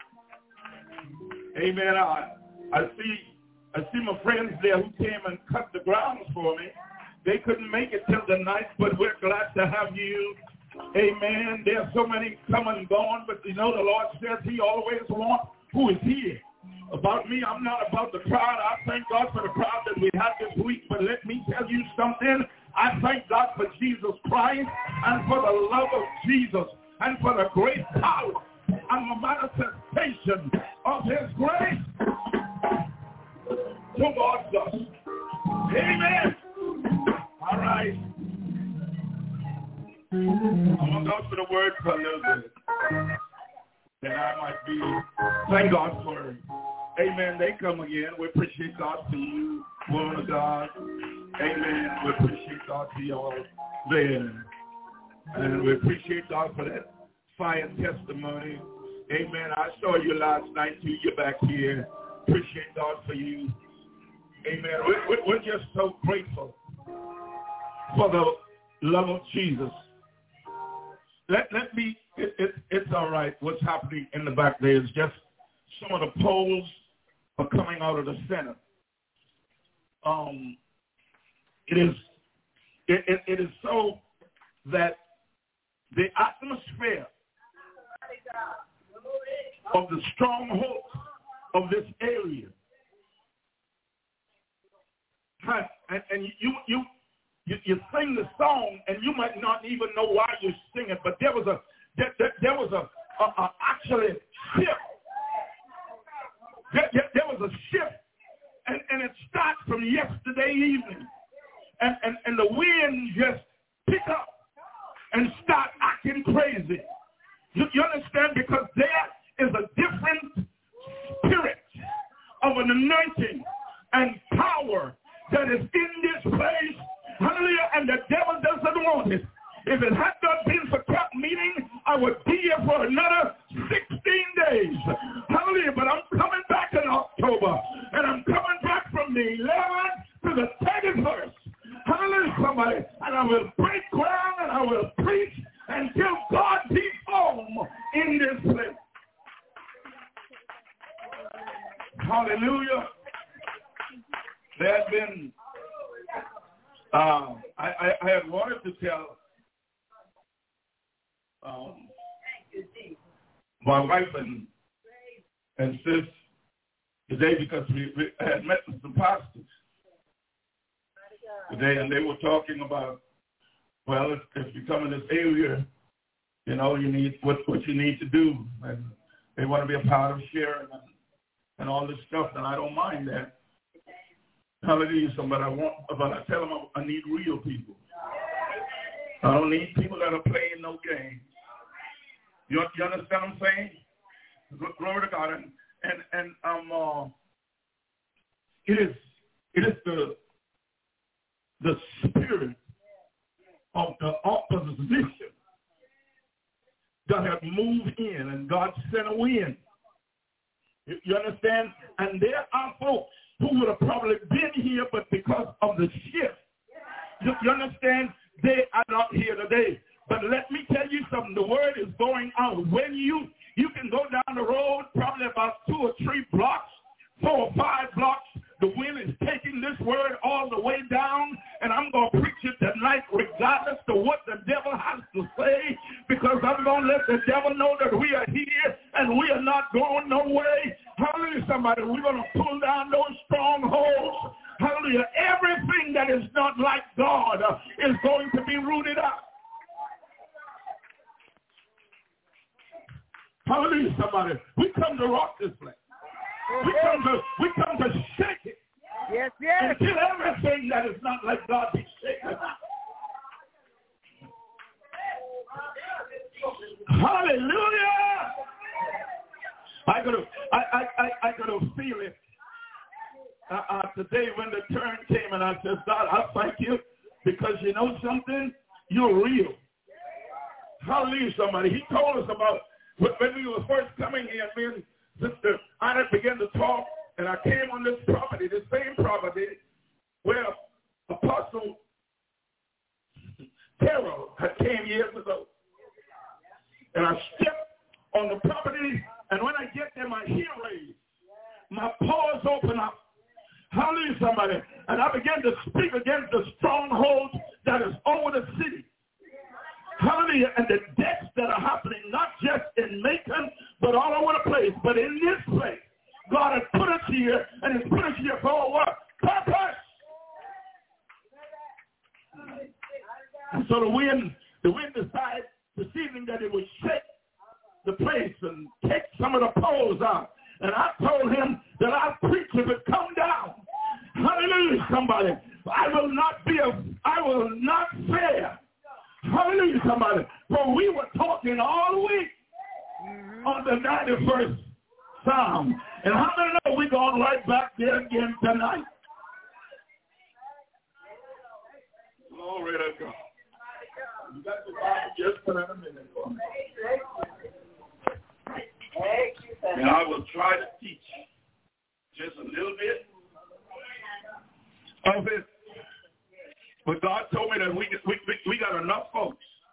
Amen. I see my friends there who came and cut the grounds for me. They couldn't make it till the night, but we're glad to have you. Amen. There's so many come and gone, but you know the Lord says he always wants who is here. About me, I'm not about the crowd. I thank God for the crowd that we had this week, but let me tell you something. I thank God for Jesus Christ and for the love of Jesus and for the great power and the manifestation of his grace towards us. Amen. All right. I'm going to go for the word for a little bit. That I might be. Thank God for it. Amen. They come again. We appreciate God for you, woman of God. Amen. We appreciate God for y'all there. And we appreciate God for that fire testimony. Amen. I saw you last night too. You're back here. Appreciate God for you. Amen. We're just so grateful for the love of Jesus. Let me, it's all right. What's happening in the back there is just some of the poles are coming out of the center. It is so that the atmosphere of the stronghold of this area, and you sing the song, and you might not even know why you sing it, but there was a actually shift. There was a shift, and it starts from yesterday evening. and the wind just pick up and start acting crazy. You understand? Because there is a different spirit of an anointing and power that is in this place. Hallelujah. And the devil doesn't want it. If it had not been for camp meeting, I would be here for another 16 days. Hallelujah. But I'm coming back in October. And I'm coming back from the 11th to the 31st. Hallelujah, somebody. And I will break ground and I will preach until God be home in this place. Hallelujah. There has been, I had wanted to tell my wife and sis today, because we had met with some pastors today, and they were talking about, well, if you come in this area, you know, you need what you need to do, and they want to be a part of sharing and all this stuff, and I don't mind that. Hallelujah. But I tell them I need real people. I don't need people that are playing no games. You understand what I'm saying? Glory to God. And it is the spirit of the opposition that have moved in, and God sent a wind. You understand? And there are folks who would have probably been here, but because of the shift, you understand, they are not here today. But let me tell you something. The word is going out. When you can go down the road probably about 2 or 3 blocks, 4 or 5 blocks. The wind is taking this word all the way down, and I'm going to preach it tonight regardless of what the devil has to say, because I'm going to let the devil know that we are here and we are not going no way. Hallelujah, somebody. We're going to pull down those strongholds. Hallelujah. Everything that is not like God is going to be rooted out. Hallelujah, somebody. We come to rock this place. We come to shake it. Yes, yes. Until everything that is not like God be shaken. Hallelujah. I could have feel it today when the turn came, and I said, God, I thank you, because you know something? You're real. Hallelujah, somebody. He told us about when we were first coming here, me and Sister Anna began to talk, and I came on this property, the same property where Apostle Terrell had came years ago. And I stepped on the property, and when I get there, my heel raised. My paws open up. Hallelujah, somebody. And I began to speak against the stronghold that is over the city. Hallelujah. And the deaths that are happening, not just in Macon, but all over the place. But in this place, God has put us here, and He's put us here for what? Purpose. And so the wind decided this evening that it would shake the place and take some of the poles out. And I told him that I'll preach if it come down. Hallelujah, somebody. I will not fear. Hallelujah, somebody. For we were talking all week on the 91st Psalm. And how many know we're going right back there again tonight? Glory to God. You got the Bible just for a minute for me. And I will try to teach just a little bit of it. But God told me that we got enough folks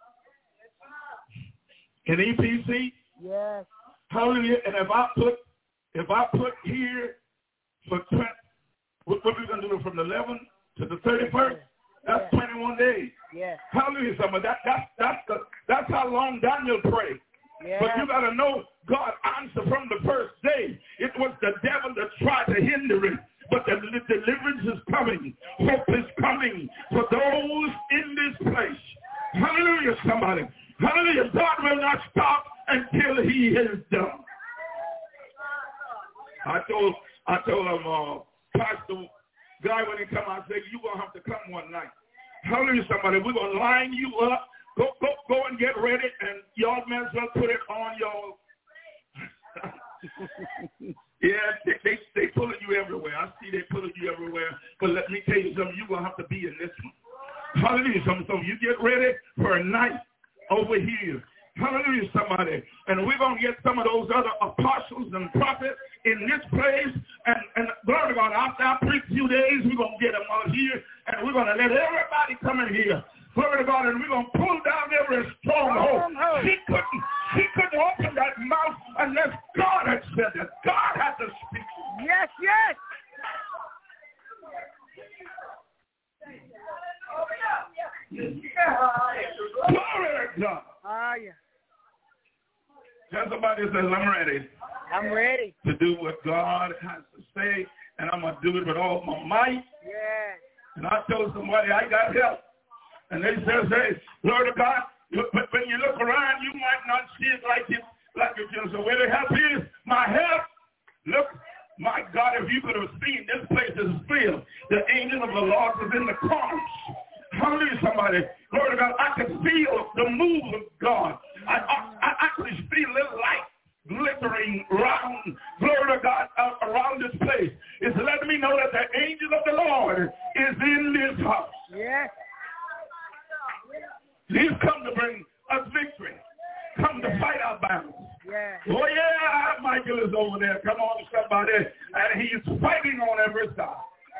in EPC. Yes. Hallelujah. And if I put here for what we gonna do from the 11th to the 31st? That's 21 days. Yes. Hallelujah. Somebody. That's how long Daniel prayed. Yes. But you got to know God answered from the first day. It was the devil that tried to hinder it. But the deliverance is coming. Hope is coming for those in this place. Hallelujah, somebody. Hallelujah. God will not stop until He is done. I told him, Pastor, night when he come, I say, you're going to have to come one night. Hallelujah, somebody. We're going to line you up. Go and get ready, and y'all may as well put it on your... Yeah, they pulling you everywhere. I see they pulling you everywhere. But let me tell you something. You're going to have to be in this one. Hallelujah. So you get ready for a night over here. Hallelujah, somebody. And we're going to get some of those other apostles and prophets in this place. And glory to God, after I preach a few days, we're going to get them out here. And we're going to let everybody come in here. Glory to God, and we're going to pull down every stronghold. She couldn't open that mouth unless God had said that. God had to speak. Yes, yes. Glory to God. Yeah. Tell somebody that says, I'm ready. I'm ready to do what God has to say, and I'm going to do it with all my might. Yes. And I told somebody I got help. And they says, hey, glory to God, but when you look around, you might not see it like it. So where the help is, my help, look, my God, if you could have seen, this place is filled. The angel of the Lord was in the corners. Hallelujah, somebody. Glory to God, I could feel the move of God. I actually feel little light glittering round, glory to God, around this place. It's letting me know that the angel of the Lord is in this house. Yes. He's come to bring us victory. Come to fight our battles. Yeah. Oh, yeah, Michael is over there. Come on, somebody. And he's fighting on every side.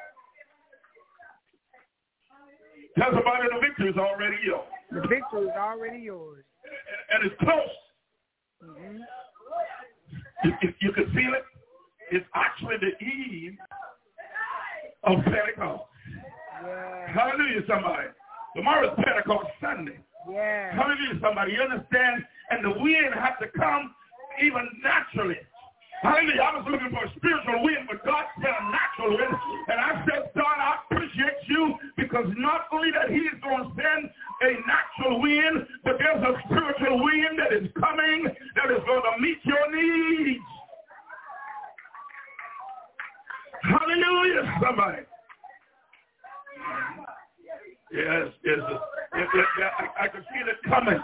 Tell somebody the victory is already yours. The victory is already yours. And it's close. Mm-hmm. You can feel it. It's actually the eve of Pentecost. Yeah. Hallelujah, somebody. Tomorrow's Pentecost Sunday. Yeah. Hallelujah, somebody. You understand? And the wind has to come even naturally. Hallelujah. I was looking for a spiritual wind, but God sent a natural wind. And I said, God, I appreciate you because not only that he's going to send a natural wind, but there's a spiritual wind that is coming that is going to meet your needs. Hallelujah, somebody. Yes, I can feel it coming.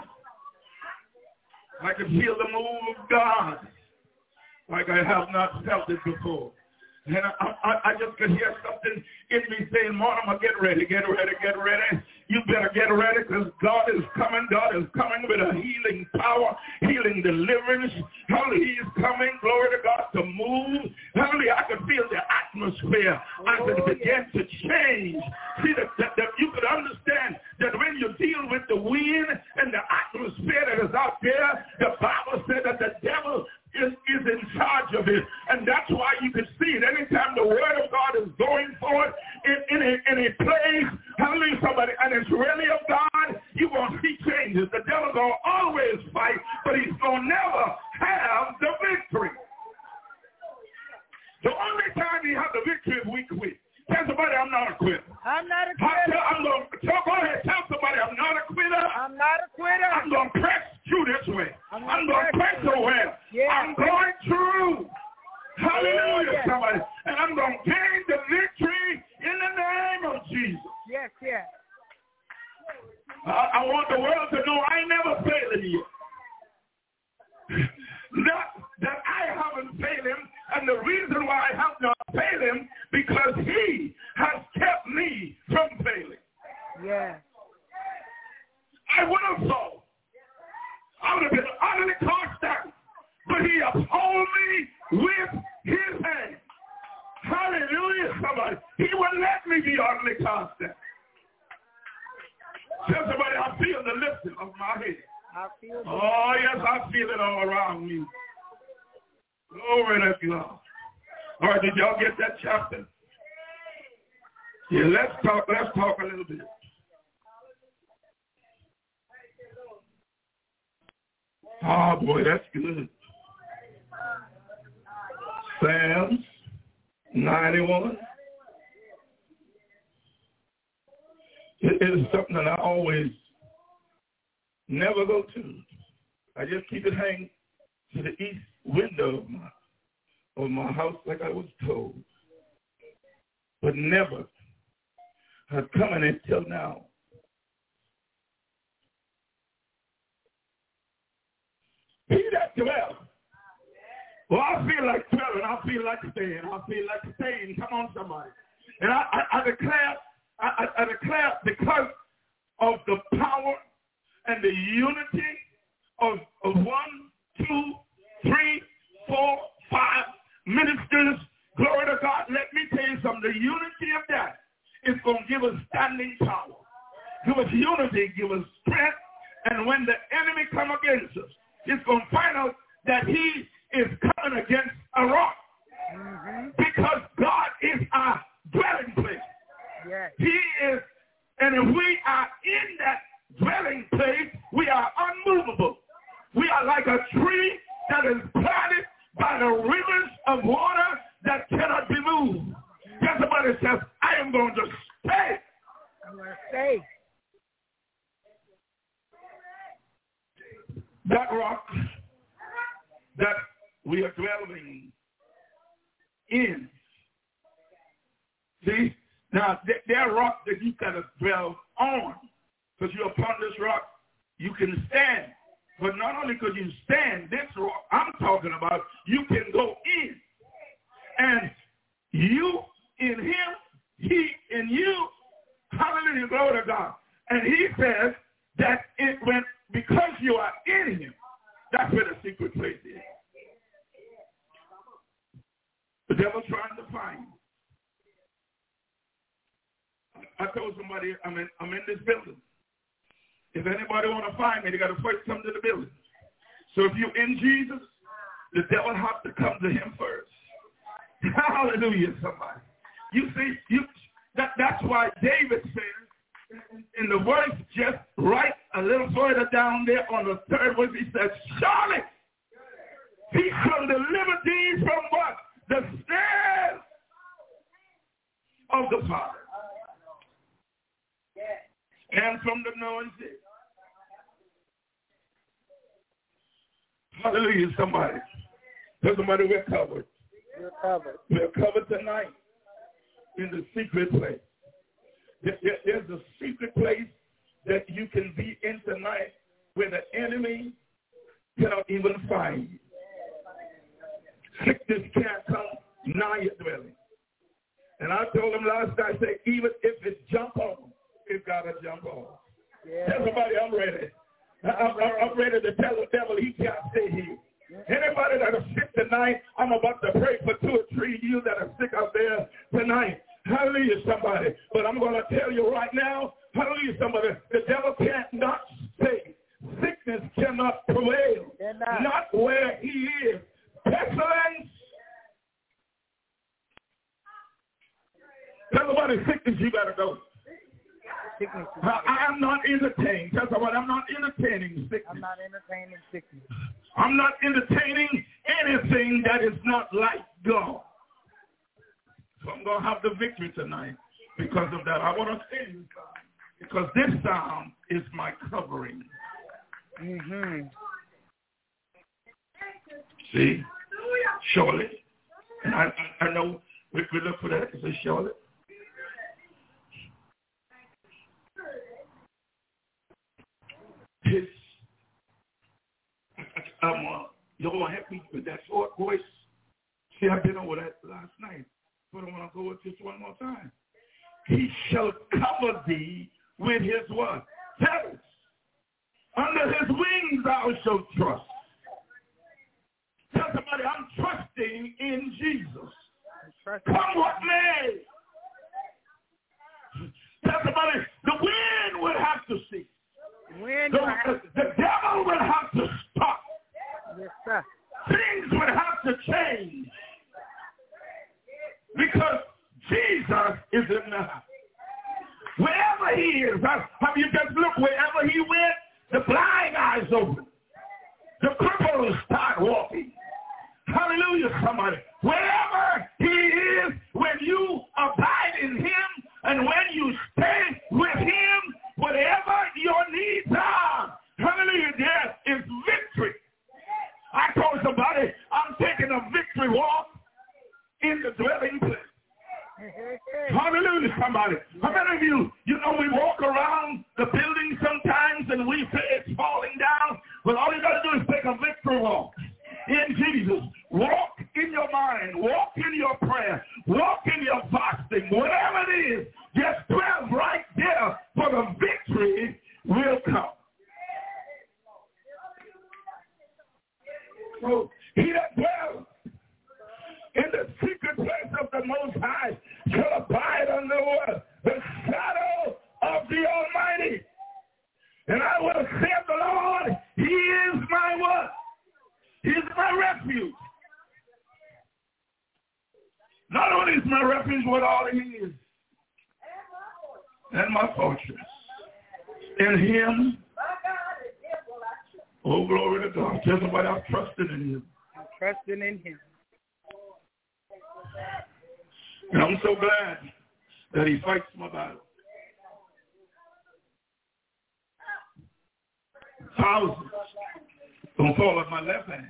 I can feel the move of God like I have not felt it before. And I just could hear something in me saying, Mortimer, get ready, get ready, get ready. You better get ready because God is coming. God is coming with a healing power, healing deliverance. Hallelujah, he's coming, glory to God, to move. Hallelujah, I could feel the atmosphere as it began to change. See, that you could understand that when you deal with the wind and the atmosphere that is out there, the Bible said that the devil is in charge of it. And that's why you can see it. Anytime the word of God is going forth in a place, hallelujah, somebody, and it's really of God, you're going to see changes. The devil's going to always fight, but he's going to never have the victory. The only time he has the victory is we quit. Tell somebody I'm not a quitter. I'm not a quitter. Go ahead, tell somebody I'm not a quitter. I'm not a quitter. I'm going to press through this way. I'm going to press away. Yeah. I'm going through. Hallelujah, somebody. And I'm going to gain the victory in the name of Jesus. Yes, yes. I want the world to know I never failed you. Not that I haven't failed him, and the reason why I have not failed him, because he has kept me from failing. Yeah. I would have thought I would have been utterly cast down, but he uphold me with his hand. Hallelujah, somebody. He wouldn't let me be utterly cast down. Tell somebody I feel the lifting of my head. I feel it. Oh, yes, I feel it all around me. Glory to God. All right, did y'all get that chapter? Yeah, let's talk a little bit. Oh, boy, that's good. Psalms 91. It is something that I always never go to. I just keep it hanging to the east window of my house like I was told. But never coming until now. He that dwells. Well, I feel like dwelling. I feel like staying. I feel like staying. Come on, somebody. And I declare because of the power and the unity of 1, 2, 3, 4, 5 ministers, glory to God, let me tell you something. The unity of that is going to give us standing power. Give us unity, give us strength. And when the enemy come against us, he's going to find out that he is coming against a rock. Mm-hmm. Because God is our dwelling place. Yes. He is, and if we are in that dwelling place, we are unmovable. We are like a tree that is planted by the rivers of water that cannot be moved. Then somebody says, I am going to stay. I'm going to stay. That rock that we are dwelling in. See? Now, there are rocks that you got to dwell on. Because you're upon this rock, you can stand. But not only could you stand, this rock I'm talking about, you can go in. And you in him, he in you. Hallelujah, glory to God. And he says that because you are in him, that's where the secret place is. The devil's trying to find you. I told somebody I'm in this building. If anybody want to find me, they got to first come to the building. So if you're in Jesus, the devil has to come to him first. Hallelujah, somebody. You see, that's why David says in the verse just right a little further down there on the third verse, he says, surely he shall deliver thee from what? The snares of the Father. And from the noisy. Hallelujah, somebody. Tell somebody we're covered. We're covered. We're covered tonight in the secret place. There's a secret place that you can be in tonight where the enemy cannot even find you. Sickness can't come nigh your dwelling. And I told him last night, I said, even if it's jump on, it's got to jump on. Yeah. Tell somebody I'm ready. I'm ready to tell the devil he can't stay here. Anybody that is sick tonight, I'm about to pray for 2 or 3 of you that are sick out there tonight. Hallelujah, somebody. But I'm going to tell you right now, hallelujah, somebody, the devil can't not stay. Sickness cannot prevail. Not where he is. Pestilence. Tell somebody sickness, you better go. I am not entertaining. Tell somebody I'm not entertaining sickness. I'm not entertaining sickness. I'm not entertaining anything that is not like God. So I'm going to have the victory tonight because of that. I want to sing because this sound is my covering. Mm-hmm. See? Surely. And I know we look for that. It says surely. Y'all want to help me with that short voice? See, I did over that last night, but I want to go with this one more time. He shall cover thee with his what? Feathers. Under his wings thou shalt trust. Tell somebody, I'm trusting in Jesus. Come what may. Tell somebody, the wind will have to cease. The devil will have to stop. Yes, sir. Things would have to change. Because Jesus is in the house. Wherever he is, have you just look, wherever he went, the blind eyes open. The cripples start walking. Hallelujah, somebody. Wherever he is, when you abide in him and when you stay with him, whatever your needs are, hallelujah, there is victory. I told somebody I'm taking a victory walk in the dwelling place. Hallelujah, somebody. somebody? How many of you, we walk around the building sometimes and we say it's falling down, but all you got to do is take a victory walk in Jesus. Walk in your mind. Walk in your prayer. Walk in your fasting. Whatever it is, just dwell right there, for the victory will come. So he that dwells in the secret place of the Most High shall abide under what? The shadow of the Almighty. And I will say of the Lord, he is my what? He is my refuge. Not only is my refuge what all he is, and my fortress. In him, oh, glory to God. Tell somebody I'm trusting in him. I'm trusting in him. And I'm so glad that he fights my battle. Thousands don't fall at my left hand.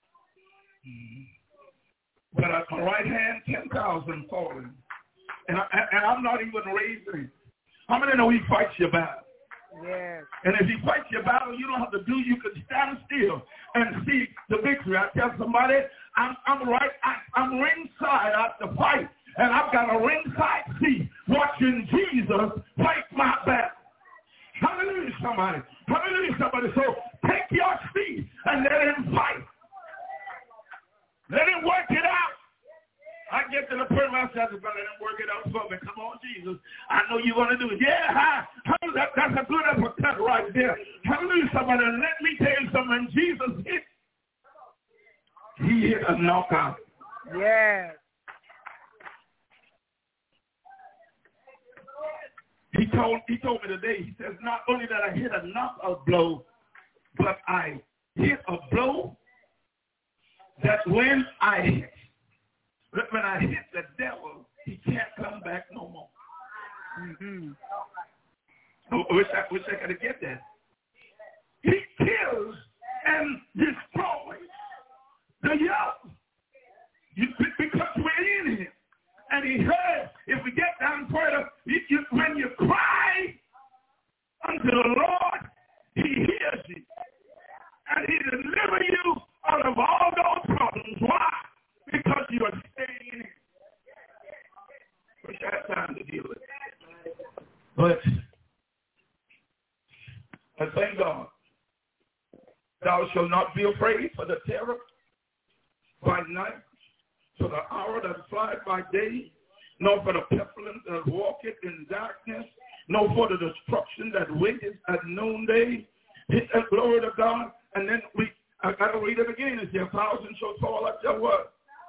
But at my right hand, 10,000 falling. And I'm not even raising. How many know he fights your battle? Yes. And if he fights your battle, you don't have to do. You can stand still and see the victory. I tell somebody, I'm ringside at the fight, and I've got a ringside seat watching Jesus fight my battle. Hallelujah, somebody. Hallelujah, somebody. So take your seat and let him fight. Let him work it out. I get to the point where I said, let him work it out for me. Come on, Jesus. I know you're going to do it. Yeah, that's a good uppercut right there. Hallelujah, somebody. Let me tell you something. Jesus he hit a knockout. Yes. He told me today, he says, not only that I hit a knockout blow, but I hit a blow that when I hit the devil, he can't come back no more. Mm-hmm. I wish I could have get that. He kills and destroys the young because we're in him. And he heard, if we get down further, when you cry unto the Lord, he hears you. And he delivers you out of all those problems. Why? Because you are staying in him. Wish I had time to deal with it. But I thank God. Thou shalt not be afraid for the terror by night, for the hour that flies by day, nor for the pestilence that walketh in darkness, nor for the destruction that waiteth at noonday. Hit that glory to God. And then I got to read it again. It says, 1,000 shall fall at your word,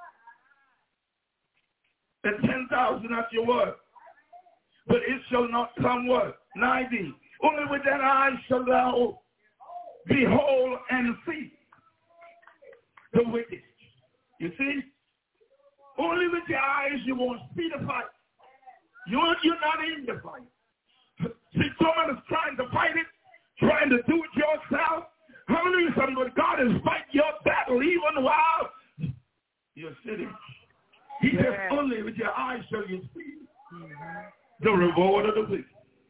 and 10,000 at your word. But it shall not come what? Nigh thee. Only with that eye shall thou behold and see the wicked. You see? Only with your eyes you won't see the fight. You're not in the fight. See, someone is trying to fight it, trying to do it yourself. Hallelujah, somebody. God is fighting your battle even while you're sitting. He says, only with your eyes shall you see the reward of the wicked.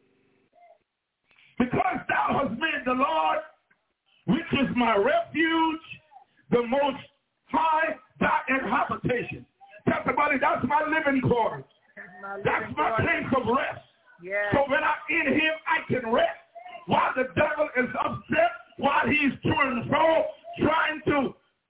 Because thou hast made the Lord, which is my refuge, the most high thy habitation. Tell somebody, that's my living quarters. That's my place of rest. Yeah. So when I'm in him, I can rest. While the devil is upset, while he's to and fro, trying to,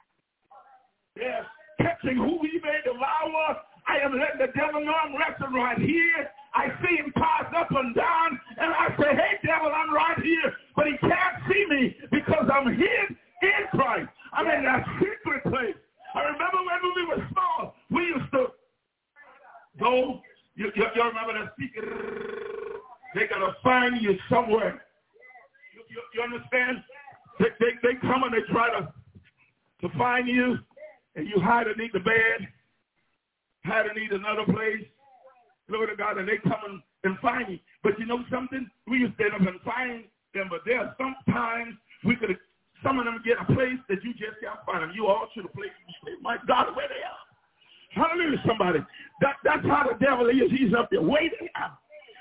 catching who he may devour, I am letting the devil know I'm resting right here. I see him pass up and down, and I say, hey, devil, I'm right here. But he can't see me because I'm hid in Christ. I'm in that secret place. I remember when we were small, we used to go, you remember that secret, they're going to find you somewhere. You understand? They come and they try to find you, and you hide underneath the bed, hide underneath another place. Glory to God, and they come and find you. But you know something? We used to end up and find them, but there are sometimes some of them get a place that you just can't find them. You all to the place you say, my God, where they are. Hallelujah, somebody. That's how the devil is. He's up there waiting out.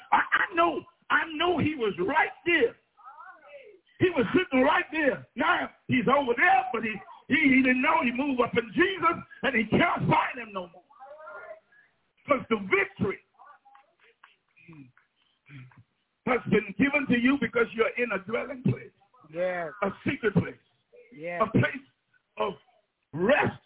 was right there. He was sitting right there. Now he's over there, but he didn't know. He moved up in Jesus, and he can't find him no more. Because the victory has been given to you because you're in a dwelling place. Yes. A secret place. Yes. A place of rest.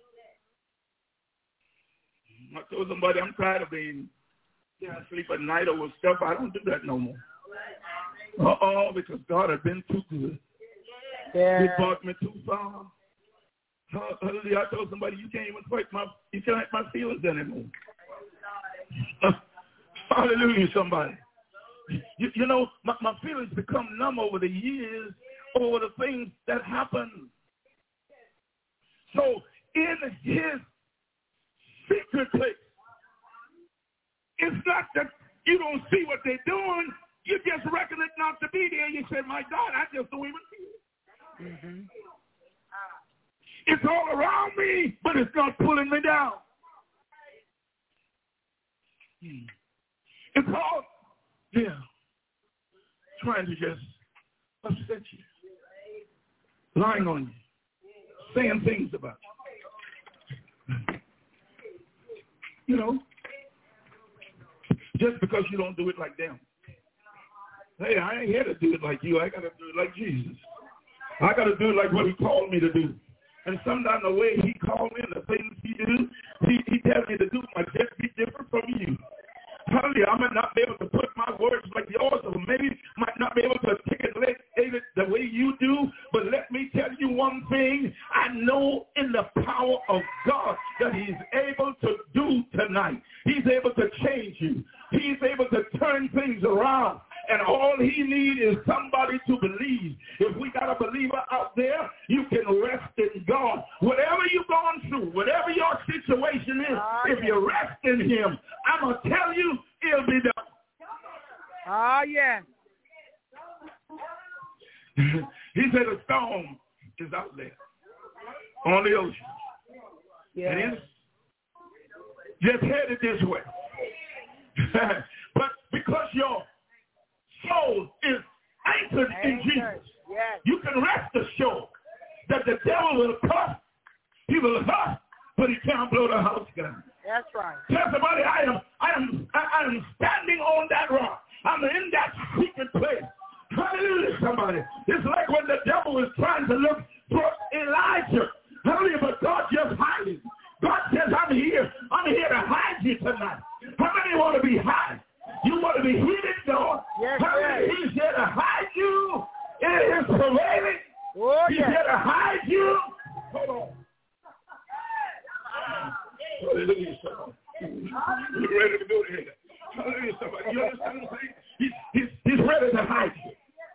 I told somebody I'm tired of being asleep at night over stuff. I don't do that no more. Because God has been too good. Yeah. He brought me too far. I told somebody you can't even hurt my feelings anymore. Hallelujah, somebody. You know, my feelings become numb over the years, over the things that happen. So in his secret place, it's not that you don't see what they're doing. You just reckon it not to be there. You say, my God, I just don't even see it. Mm-hmm. It's all around me, but it's not pulling me down. It's all, trying to just upset you, lying on you, saying things about you. You know, just because you don't do it like them. Hey, I ain't here to do it like you. I got to do it like Jesus. I got to do it like what he called me to do. And sometimes the way he called me and the things he do, he tells me to do might just be different from you. Hallelujah. I might not be able to put my words like yours, or maybe might not be able to articulate it the way you do, but let me tell you one thing. I know in the power of God that he's able to do tonight. He's able to change you. He's able to turn things around. And all he needs is somebody to believe. If we got a believer out there, you can rest in God. Whatever you're going through, whatever your situation is, if you rest in him, I'm going to tell you, it'll be done. Yeah. He said a storm is out there on the ocean. Yeah. And it's just headed this way. But because your soul is anchored in Jesus, yes, you can rest assured that the devil will come, he will huff, but he can't blow the house down. That's right. Tell somebody, I am standing on that rock. I'm in that secret place. Hallelujah, somebody. It's like when the devil is trying to look for Elijah. Hallelujah, but God just hides. God says, I'm here. I'm here to hide you tonight. How many want to be hid? You want to be hidden, God? Yes, Hallelujah. He's here to hide you in his prevailing. Oh, He's yes. here to hide you. Hold on. Hallelujah, somebody. You're ready to go there. Hallelujah, somebody. You understand what I'm saying? He's ready to hide you.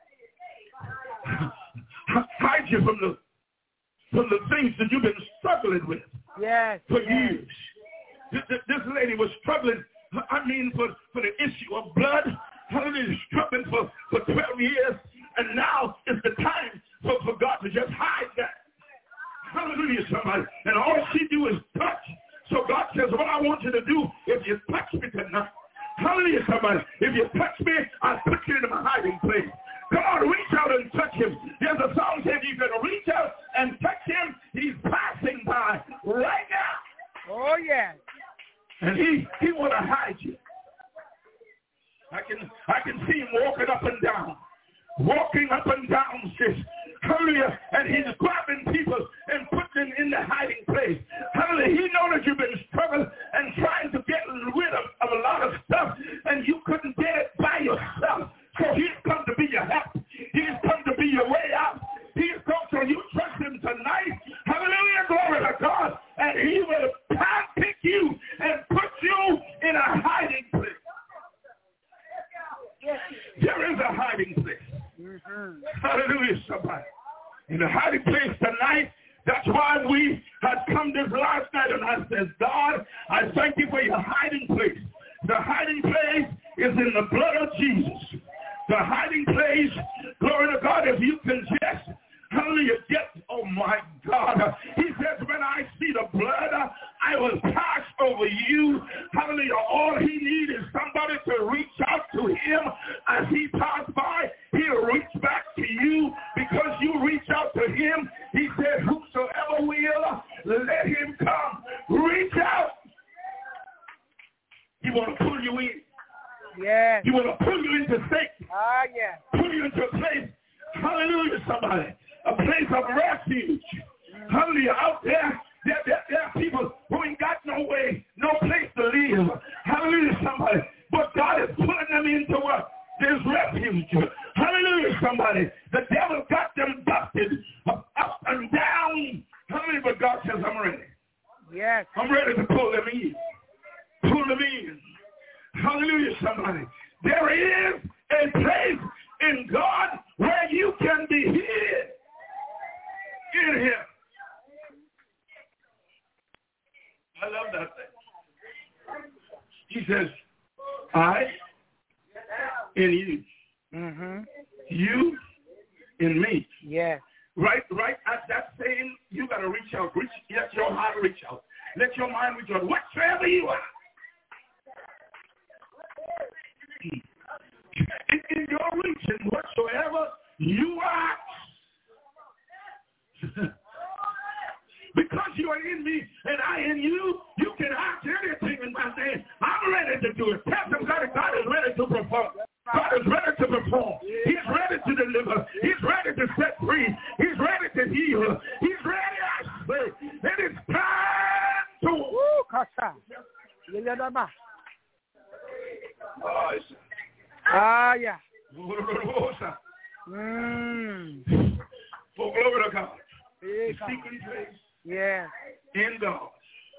Hide you from the things that you've been struggling with for years. This lady was struggling, for the issue of blood. Hallelujah, struggling for 12 years. And now is the time for God to just hide that. Hallelujah, somebody. And all she do is touch. So God says, what I want you to do, if you touch me tonight, hallelujah, somebody, if you touch me, I'll put you in my hiding place. Come on, reach out and touch him. There's a song saying you can reach out and touch him. He's passing by right now. Oh, yeah. And he want to hide you. I can see him walking up and down, sis. Hallelujah. And he's grabbing people and putting them in the hiding place. Hallelujah. He knows that you've been struggling and trying to get rid of a lot of stuff, and you couldn't get it by yourself. So he's come to be your help. He's come to be your way out. He's come so you trust him tonight. Hallelujah. Glory to God. And he will pick you and put you in a hiding place. There is a hiding place. Mm-hmm. Hallelujah, somebody. In the hiding place tonight, that's why we had come this last night, and I said, God, I thank you for your hiding place. The hiding place is in the blood of Jesus. The hiding place, glory to God, if you can just, hallelujah, oh my God. He says, when I see the blood, I will pass over you. Hallelujah. All he needs is somebody to reach out to him as he passed by pull you into safety. Pull you into a place, hallelujah, somebody, a place of refuge. Hallelujah, out there. There are people who ain't got no way, no place to live. Hallelujah, somebody. But God is pulling them into what? There's refuge. Hallelujah, somebody. The devil got them busted up and down. Hallelujah, but God says, I'm ready. Yes. I'm ready to pull them in. Pull them in. Hallelujah, somebody. There is a place in God where you can be hid in Him. I love that thing. He says, I in you. Mm-hmm. You in me. Yes. Right at that saying, you got to reach out. Let your heart reach out. Let your mind reach out. Whatsoever you are. In your region, whatsoever you are. Because you are in me and I in you, you can ask anything in my name. I'm ready to do it. Tell somebody God is ready to perform. God is ready to perform. He's ready to deliver. He's ready to set free. He's ready to heal. He's ready, I say. And it's time to... Yeah. For glory to God. The secret place in God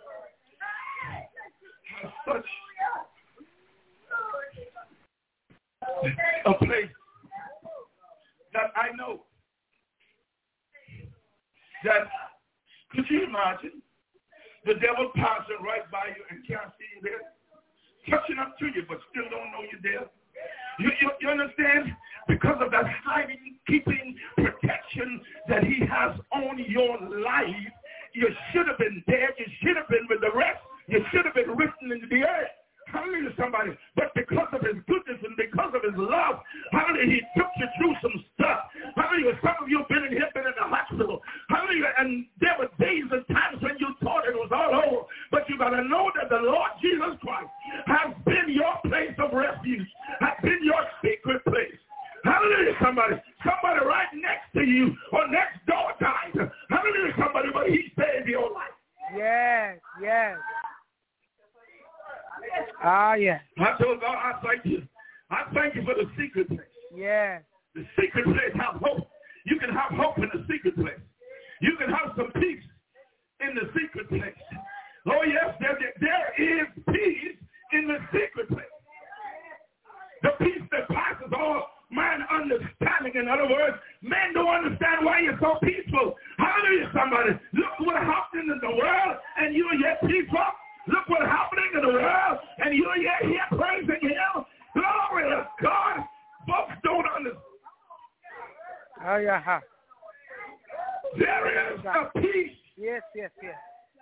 has such a place that I know that, could you imagine the devil passing right by you and can't see you there, catching up to you but still don't know you're there? You understand? Because of that hiding, keeping protection that he has on your life, you should have been dead. You should have been with the rest. You should have been written into the earth. Hallelujah, somebody. But because of his goodness and because of his love, hallelujah, he took you through some stuff. Hallelujah, some of you have been in here, been in the hospital. Hallelujah, and there were days and times when you thought it was all over. But you got to know that the Lord Jesus Christ has been your place of refuge, has been your secret place. Hallelujah, somebody. Somebody right next to you or next door died. Hallelujah, somebody, but he saved your life. Yes, yes. Yes. I told God, I thank you. I thank you for the secret place. Yes. The secret place have hope. You can have hope in the secret place. You can have some peace in the secret place. Oh, yes, there is peace in the secret place. The peace that passes all man understanding. In other words, men don't understand why you're so peaceful. Hallelujah, somebody. Look what happened in the world, and you're yet peaceful. Look what's happening in the world, and you're yet here praising him. Glory to God. Folks don't understand. There is a peace. Yes, yes, yes.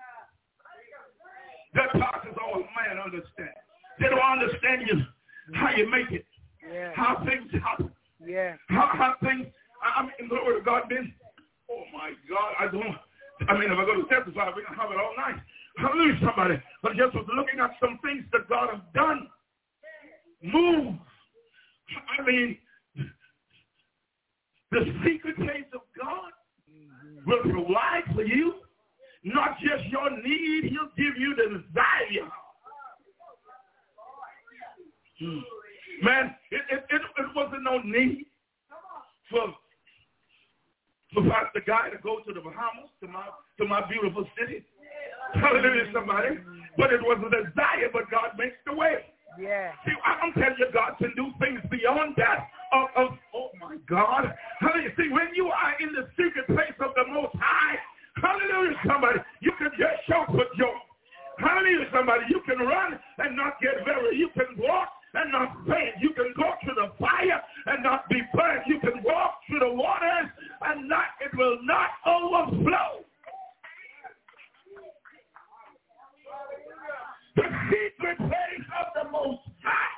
That passes all man understand. They don't understand you, how you make it, how things happen, how things, I mean, glory to God, then, oh my God, if I go to testify, we can have it all night. Hallelujah, somebody. But just was looking at some things that God has done. Move. I mean, the secret place of God will provide for you not just your need, he'll give you the desire. Man, it wasn't no need for Pastor Guy to go to the Bahamas, to my beautiful city. Hallelujah, somebody. But it was a desire, but God makes the way. Yeah. See, I'm telling you, God can do things beyond that of oh my God. Hallelujah. See, when you are in the secret place of the Most High, hallelujah, somebody, you can just shout for joy. Hallelujah, somebody, you can run and not get weary. You can walk and not faint. You can go through the fire and not be burned. You can walk through the waters and it will not overflow. The secret place of the Most High.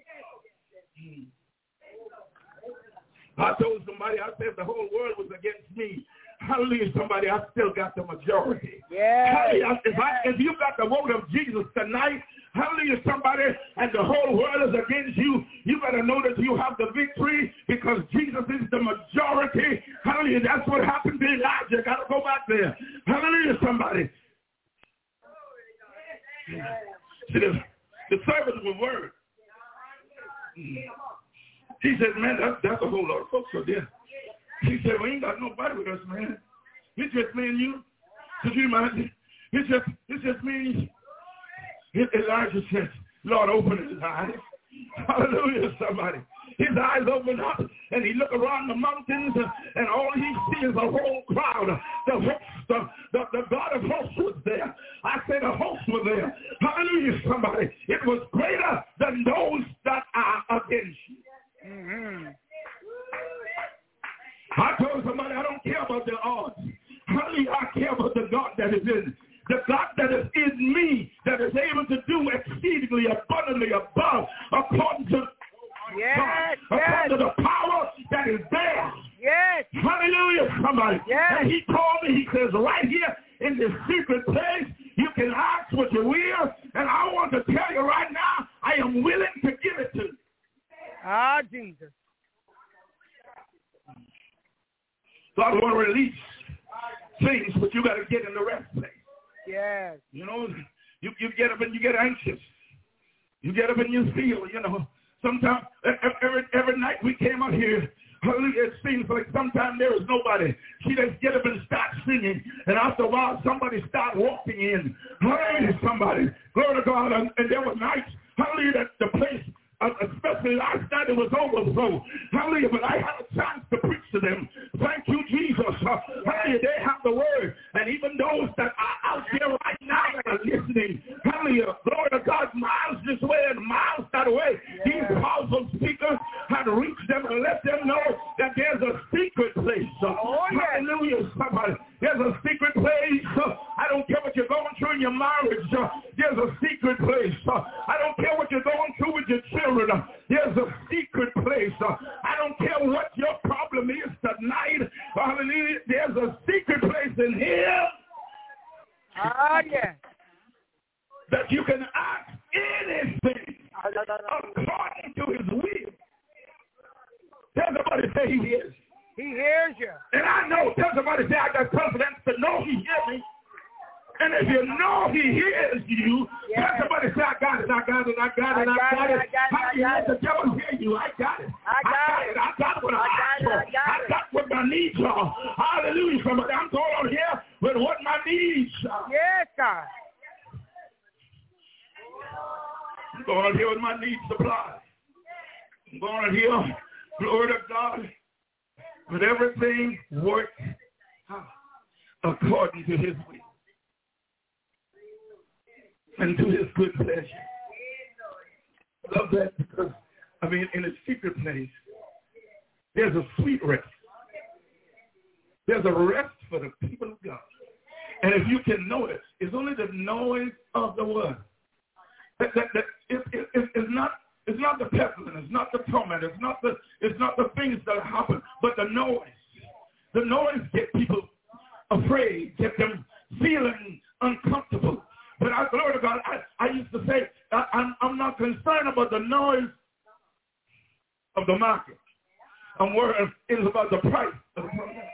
I told somebody, I said, the whole world was against me. Hallelujah, somebody, I still got the majority. Yeah. Hallelujah. If you got the vote of Jesus tonight, hallelujah, somebody, and the whole world is against you, you better know that you have the victory because Jesus is the majority. Hallelujah. That's what happened to Elijah. Got to go back there. Hallelujah, somebody. See, the servant of the word. He said, man, that's a whole lot of folks out there. He said, we ain't got nobody with us, man. It's just me and you. Could you imagine? It's just me. Elijah says, Lord, open his eyes. Hallelujah, somebody. His eyes open up, and he look around the mountains, and all he sees is a whole crowd. The God of hosts was there. I said the host was there. Hallelujah, somebody. It was greater than those that are against you. Mm-hmm. I told somebody I don't care about the odds. Hallelujah, I care about the God that is in. The God that is in me, that is able to do exceedingly abundantly above, according to according to the power that is there. Yes. Hallelujah, somebody. Yes. And he told me, he says, right here in this secret place, you can ask what you will, and I want to tell you right now, I am willing to give it to you. Ah, Jesus. God want to release things, but you got to get in the rest place. Yes. You know, you get up and you get anxious. You get up and you feel, you know. Sometimes, every night we came out here, hallelujah, it seems like sometimes there is nobody. She just get up and start singing, and after a while somebody start walking in. Hallelujah, somebody. Glory to God. And there were nights, hallelujah, that the place, especially last night, it was overflow. Hallelujah, but I had a chance to preach to them. Thank you, Jesus. Hallelujah, they have the word. And even those that are out there right now that are listening, hallelujah, glory to God, miles this way and miles that way. These powerful speakers had reached them and let them know that there's a secret place. Hallelujah, somebody. There's a secret place. I don't care what you're going through in your marriage. There's a secret place. I don't care what you're going through with your children. There's a secret place. I don't care what your problem is tonight. Hallelujah. There's a secret place in here. That you can ask anything according to his will. Tell somebody, say he hears. He hears you. And I know, tell somebody, say I got confidence to know he hears me. And if you know he hears you, tell somebody, say I got it, I got it, I got it, I got it. How do you let the devil hear you? I got it. I got it. I got what I asked for. I got what my needs are. Hallelujah, somebody. I'm going on here with what my needs are. Yes, God. I'm going on here with my needs supplied. I'm going on here, glory to God, with everything works according to his will and to his good pleasure. I love that because, I mean, in a secret place, there's a sweet rest. There's a rest for the people of God. And if you can notice, it's only the noise of the word. It's not the pestilence, it's not the torment, it's not the things that happen, but the noise. The noise gets people afraid, get them feeling uncomfortable. But I, glory to God, I used to say, I'm not concerned about the noise of the market. I'm worried it is about the price of the product.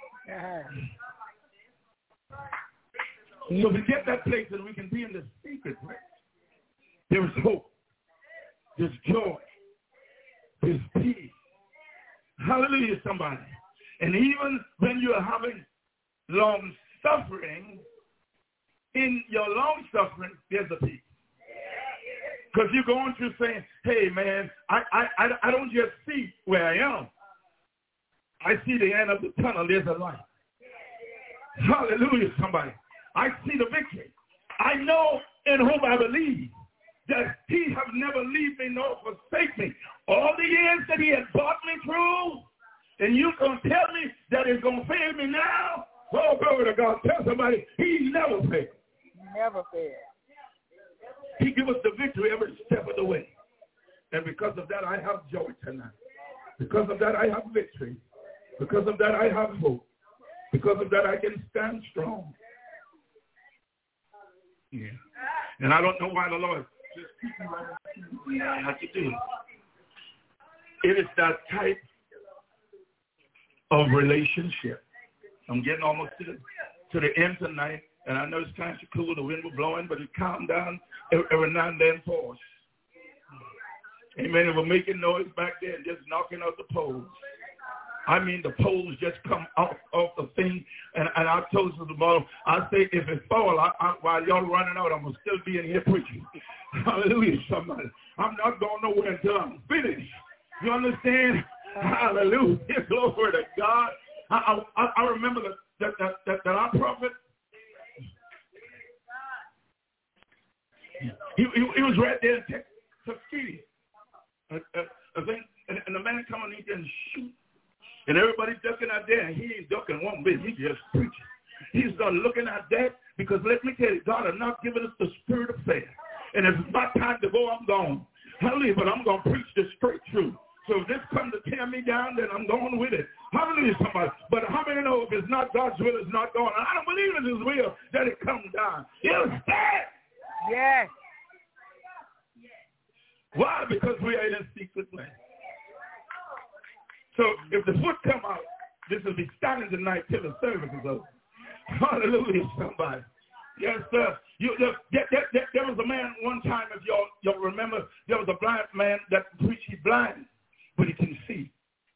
So we get that place and we can be in the secret place. There is hope. There's joy. There's peace. Hallelujah, somebody. And even when you're having long suffering, in your long suffering, there's a peace. Because you're going through saying, hey, man, I don't just see where I am. I see the end of the tunnel. There's a light. Hallelujah, somebody. I see the victory. I know in whom I believe that he have never leave me nor forsake me. All the years that he had brought me through, and you going to tell me that it's going to fail me now? Oh, glory to God. Tell somebody, he never failed. Never failed. He give us the victory every step of the way. And because of that, I have joy tonight. Because of that, I have victory. Because of that, I have hope. Because of that, I can stand strong. Yeah. And I don't know why the Lord How you do? It is that type of relationship. I'm getting almost to the end tonight, and I know it's kind of cool. The wind was blowing, but it calmed down every now and then for us. Amen. It was making noise back there and just knocking out the poles. I mean, the poles just come off the thing, and I told you tomorrow, I say if it fall, while y'all running out, I'm going to still be in here preaching. Hallelujah, somebody. I'm not going nowhere until I'm finished. You understand? Hallelujah. Glory to God. I remember that our prophet, he was right there in Tuskegee. And the man come and he can shoot. And everybody's ducking out there, and he ain't ducking one bit. He just preaching. He's done looking at that because let me tell you, God has not given us the spirit of fear. And if it's my time to go, I'm gone. Hallelujah, but I'm going to preach the straight truth. So if this comes to tear me down, then I'm going with it. Hallelujah, somebody. But how many know if it's not God's will, it's not going? I don't believe it's his will that it comes down. It'll stand. Yes. Why? Because we are in a secret place. So if the foot come out, this will be standing tonight till the service is over. Hallelujah, somebody. Yes, sir. There was a man one time, if y'all remember, there was a blind man that preached. He's blind, but he can see.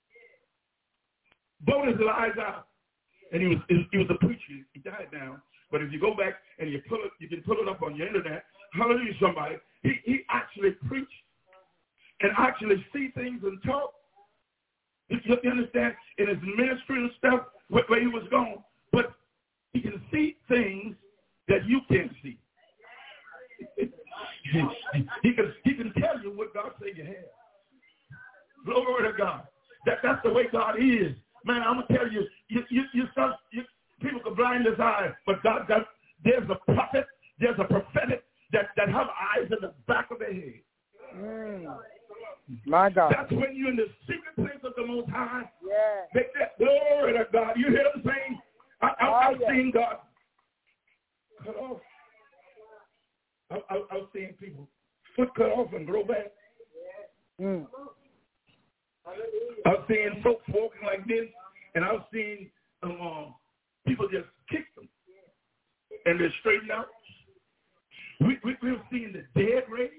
Both his eyes out. And he was a preacher. He died now. But if you go back and you can pull it up on your internet. Hallelujah, somebody. He actually preached and actually see things and talk. You understand? In his ministry and stuff, where he was going. But he can see things that you can't see. he can tell you what God said you have. Glory to God. That's the way God is. Man, I'm going to tell you, people can blind his eyes, but God, there's a prophet, there's a prophetic that have eyes in the back of their head. My God. That's when you're in the secret place of the Most High. Yeah. Make that glory to God. You hear them saying, I've seen God cut off. I've seen people foot cut off and grow back. I've seen folks walking like this, and I've seen people just kick them, and they straighten out. We've seen the dead raised.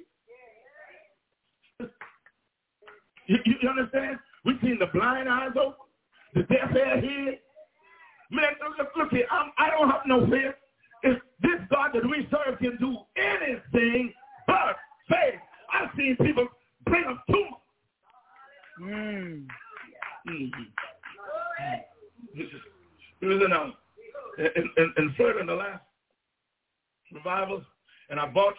You understand? We've seen the blind eyes open, the deaf ear heard. Man, look here, I don't have no fear. If this God that we serve can do anything but faith, I've seen people bring a tumor. It was in third and the last revivals, and I bought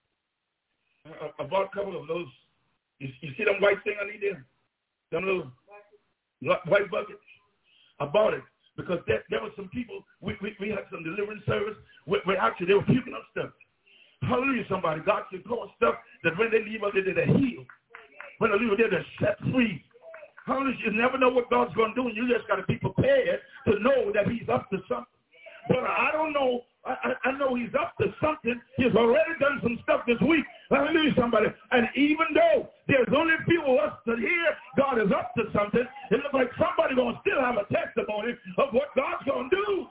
a couple of those. You see them white thing I need there? Them little white buckets? I bought it because there were some people, we had some deliverance service where actually they were puking up stuff. Hallelujah, somebody. God can cause stuff that when they leave out there, they're healed. When they leave out there, they're set free. Hallelujah. You never know what God's going to do, and you just got to be prepared to know that he's up to something. But I don't know. I know he's up to something. He's already done some stuff this week. Hallelujah, somebody. And even though there's only a few of us that hear God is up to something, it looks like somebody's going to still have a testimony of what God's going to do.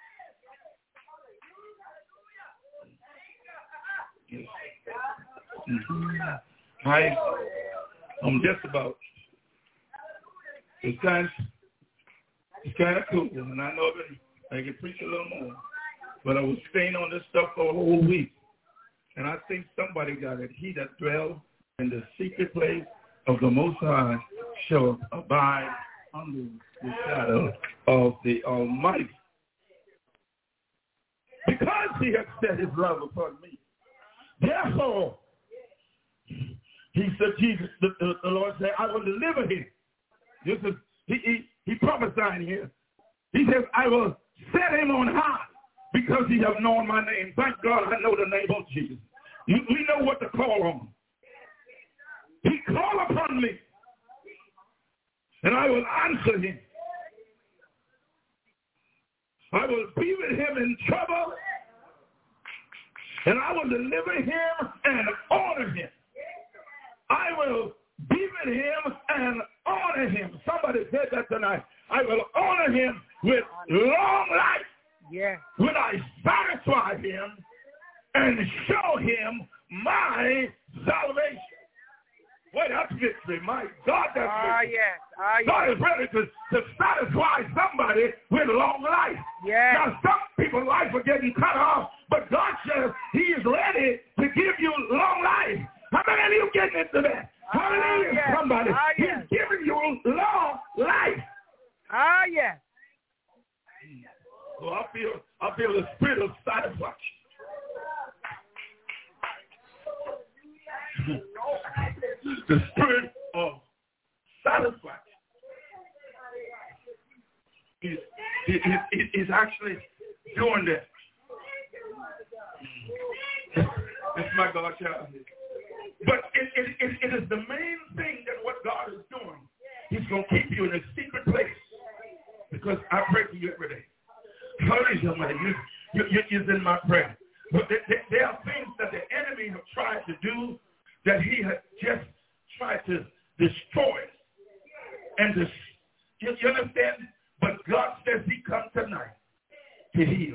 I'm just about. It's kind of cool, and I know that I can preach a little more. But I was staying on this stuff for a whole week, and I think somebody got it. He that dwells in the secret place of the Most High shall abide under the shadow of the Almighty. Because he has set his love upon me. Therefore, he said, Jesus, the Lord said, I will deliver him. This is he prophesying here. He says, I will set him on high because he has known my name. Thank God I know the name of Jesus. We know what to call on. He called upon me, and I will answer him. I will be with him in trouble. and I will deliver him and honor him. I will be with him and honor him. Somebody said that tonight. I will honor him with long life. Yeah. When I satisfy him and show him my salvation. Well, that's victory. My God, that's victory. Yes. God is ready to satisfy somebody with long life. Yes. Now, some people's life are getting cut off, but God says he is ready to give you long life. How many of you getting into that? Hallelujah, yes. somebody. Yes. He's giving you long life. Yes. So I feel the spirit of satisfaction. The spirit of satisfaction is actually doing that. It's my God, child. But it is the main thing that what God is doing. He's going to keep you in a secret place. Because I pray for you every day. Hallelujah, somebody. You're in my prayer. But there are things that the enemy have tried to do that he had just tried to destroy. And you understand? But God says he comes tonight to heal.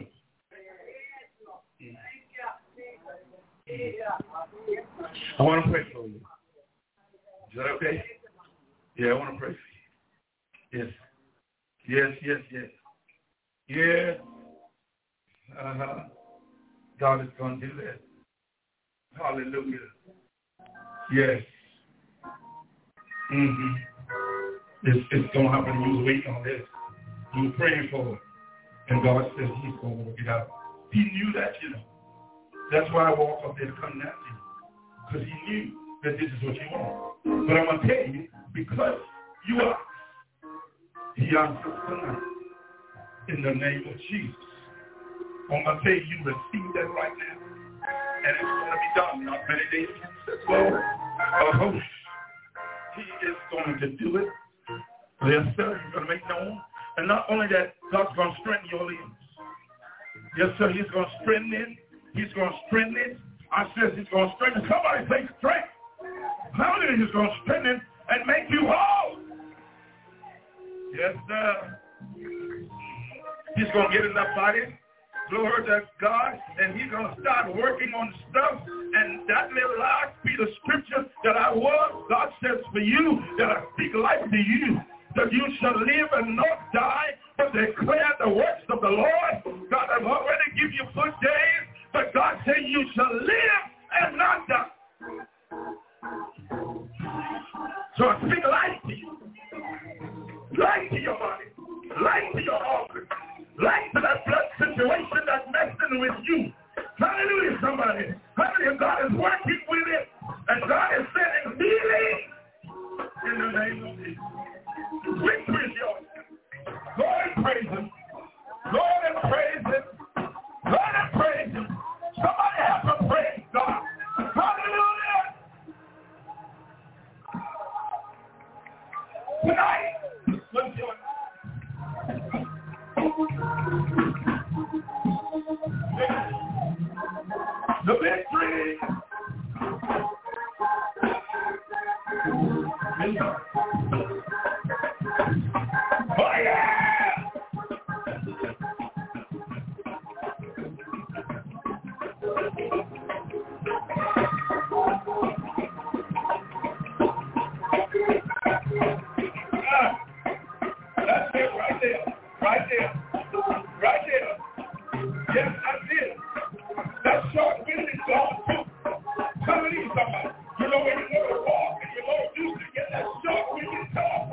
I want to pray for you. Is that okay? Yeah, I want to pray for you. Yes. Yes. God is going to do that. Hallelujah. Yes. It's going to happen. You was waiting on this. You were praying for it. And God says he's going to work it out. He knew that, you know. That's why I walked up there to come down to you. Because he knew that this is what you want. But I'm going to tell you, because you are, he answers tonight. In the name of Jesus. I'm going to tell you receive that right now. And it's going to be done. Not many days. Lord, a host. He is going to do it. Yes, sir. He's going to make known. And not only that, God's going to strengthen your limbs. Yes, sir. He's going to strengthen. He's going to strengthen. I says he's going to strengthen. Somebody say strength. Hallelujah. He's going to strengthen and make you whole. Yes, sir. He's going to get in that body. Glory to God. And he's going to start working on stuff. And that little last piece of scripture that I was, God says for you, that I speak life to you, that you shall live and not die, but declare the works of the Lord. God has already given you good days, but God said you shall live and not die. So I speak life to you. Life to your body. Life to your organs. Life to that blood situation that's messing with you. Hallelujah, somebody. Hallelujah, God is working with it. And God is sending healing in the name of Jesus. Victory is yours. Go and praise him. Go and praise him. Go and praise him. Somebody have to praise God. Hallelujah. Tonight, let's do it. The victory. Oh, yeah. That's it right there. Right there. Right there. Yes, that's it. That short-winded gone too. Come and eat somebody. You know when you go to walk and you go to do to get that short-winded talk.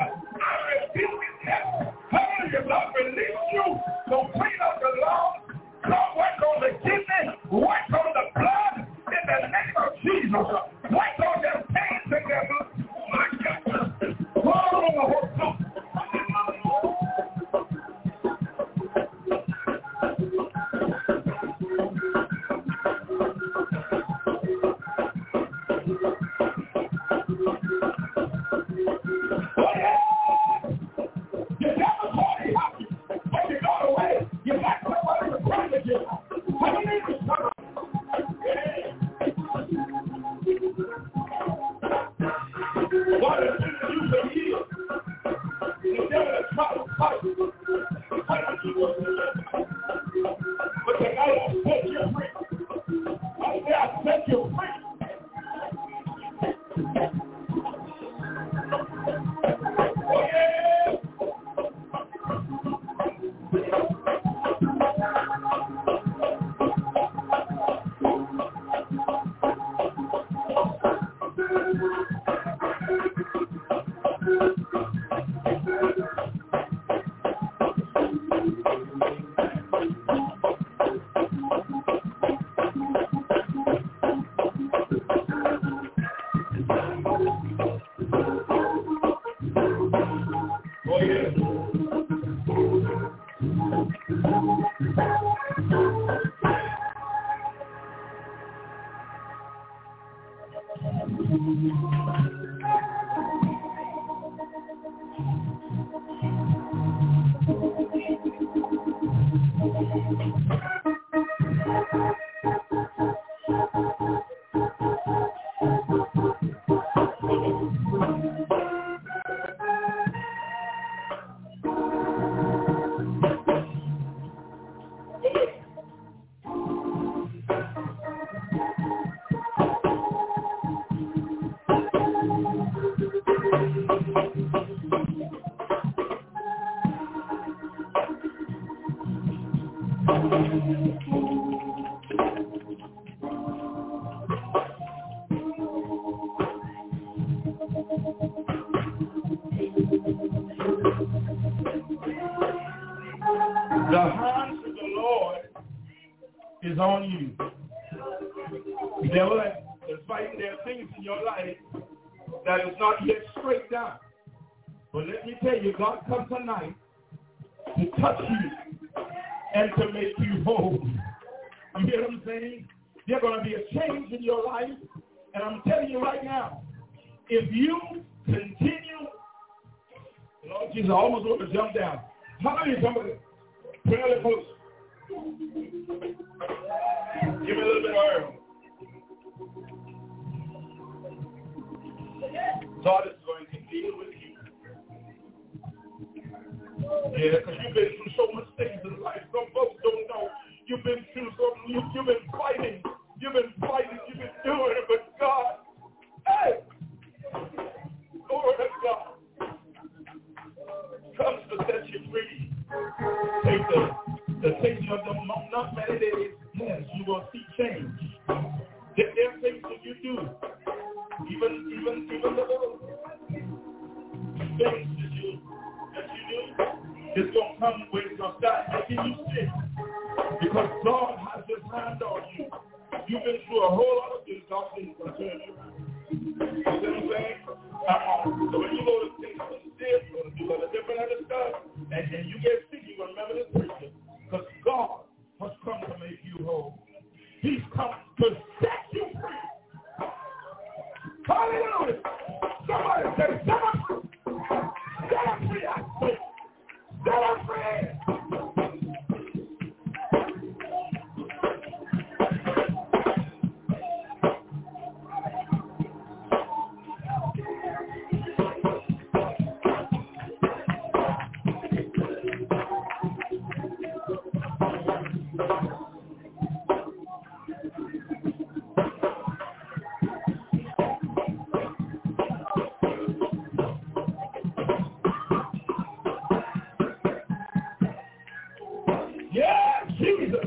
Oh, yeah. The hands of the Lord is on you. The devil is fighting. There are things in your life that is not yet straight down. But let me tell you, God comes tonight to touch you and to make you whole. You hear what I'm saying? There's going to be a change in your life. And I'm telling you right now, if you continue, Lord Jesus, I almost want to jump down. How many of somebody? Pray a little close. Give me a little bit of oil. God is going to deal with you. Yeah, because you've been through so much things in life. Some folks don't know. You've been through you've been fighting. You've been doing it, but God, hey, Lord of God, comes to set you free. Take the taking of the not many days. Yes, you will see change. There are things that you do, even the little things that you do, it's going to come when it's going to start making you sick. Because God has his hand on you. You've been through a whole lot of things. God says he's going to turn you around. You see what I'm saying? So when you go to things you're going to different other stuff, and you get sick, you're going to remember this preacher. Because God has come to make you whole. He's come to set you free. Hallelujah. Somebody say, set us free. Set us free, I say. Set us free. Yeah, Jesus.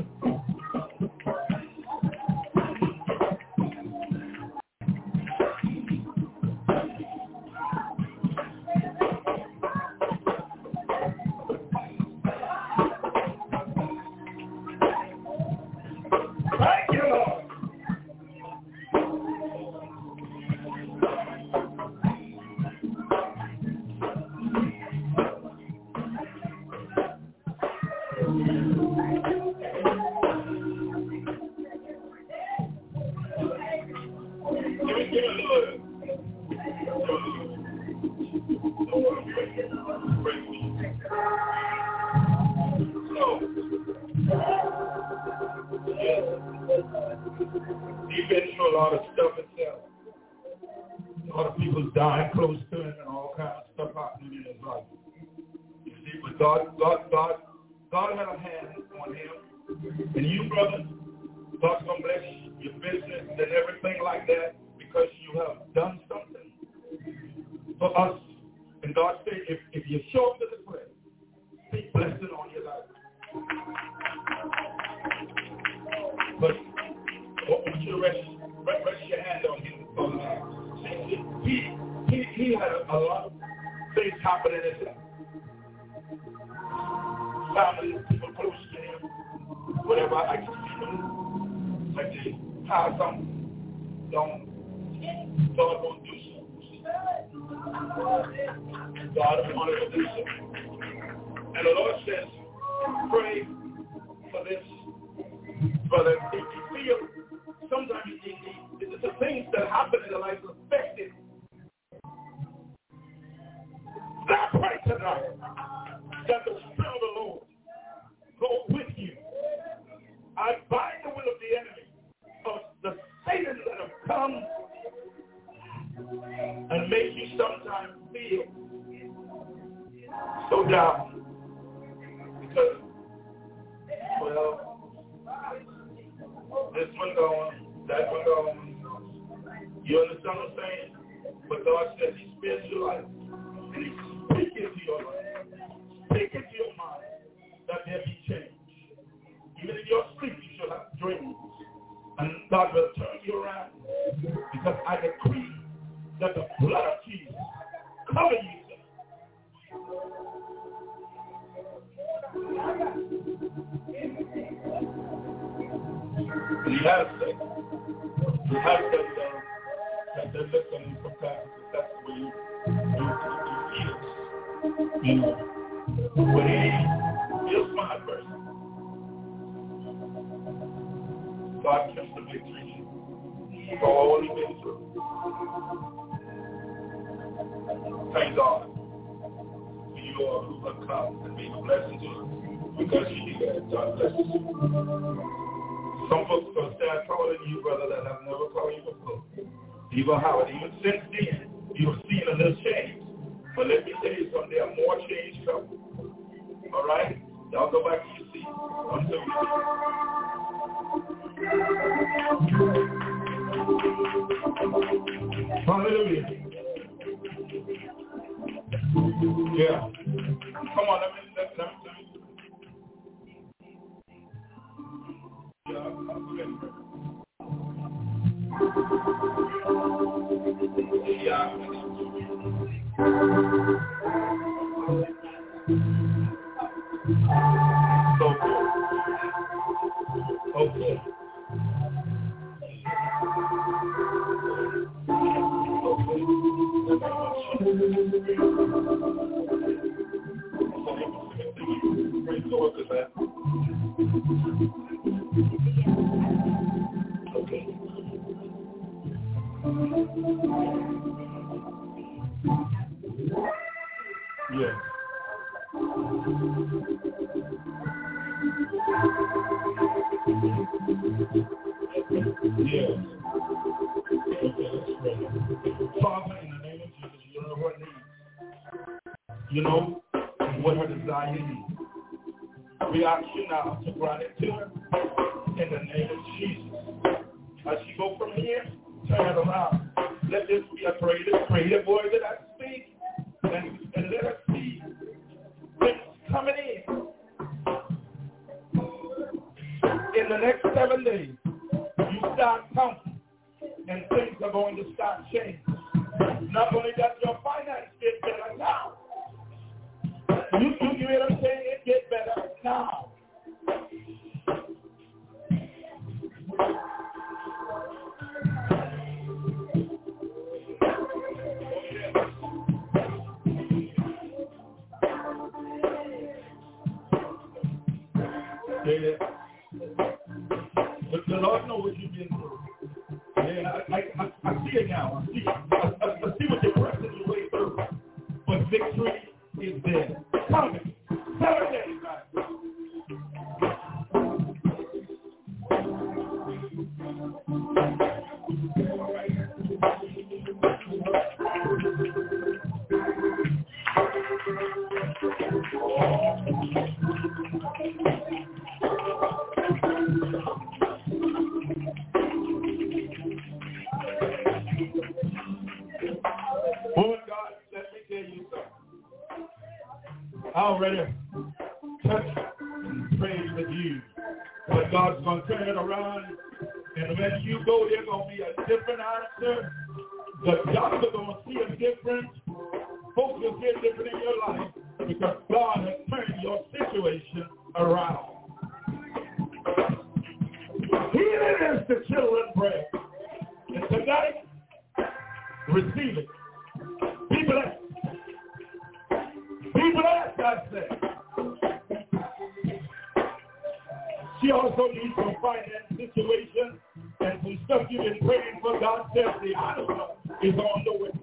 Thank you, Lord. He's been through a lot of stuff himself. A lot of people dying close to him and all kinds of stuff happening in his life. You see, but God had a hand on him. And you, brother, God's going to bless your business and everything like that because you have done something for us. And God said, if you show up to the prayer, speak blessing on your life. But I want you to rest your hand on him. He had a lot of things happen in his life. Family, people close to him, whatever. I can see them like they have something. God won't do something. God wanted to do so. And the Lord says, pray for this brother. If you feel sometimes the things that happen in your life affect it. I pray tonight that the Spirit of the Lord go with you. I bind the will of the enemy, of the Satan that have come and make you sometimes feel so down. Because, well, this one going, that one going. You understand what I'm saying? But God says He spares your life. And He's speaking to your life. Speaking to your mind that there be change. Even in your sleep, you shall have dreams. And God will turn you around. Because I decree that the blood of Jesus cover you. He has said that they're listening sometimes. That's the way he is. When he is my person, God kept the victory for all he's been through. Thank God for you all who have come and been a blessing to us. Because you do that, God bless you. Some folks going to start calling you, brother, that I've never called you before. You're going to have it. Even since then, you've seen a little change. But let me tell you something, there are more change coming. All right? Y'all go back to your seat. I'm so hallelujah. Yeah. Come on, let me. Yeah, so good. Okay. Praise the Lord for that. Okay. Yes. Yes. Okay, let's pray. Father, in the name of Jesus, you know what needs. You know what her desire is. We ask you now to grant it to her in the name of Jesus. As she go from here, turn it around. Let this be a creative word that I speak, and let us see things coming in. In the next 7 days, you start counting, and things are going to start changing. Not only that, your finance get better now. You hear what I'm saying? It get better now. Yeah. But the Lord knows what you've been through. Yeah, I see it now. I see what you're pressing your way through. But victory is there. Coming. 7 days, guys. Lord God, let me tell you something. I already touched and prayed with you. But God's going to turn it around. And when you go, there's going to be a different answer. The jobs are going to see a difference. Folks will see a different in your life because God has turned your situation around. Healing is the children's bread. And tonight, receive it. Be Be blessed. Be blessed, I say. She also needs some finance situation and some stuff you've been praying for. God says the answer is on the way.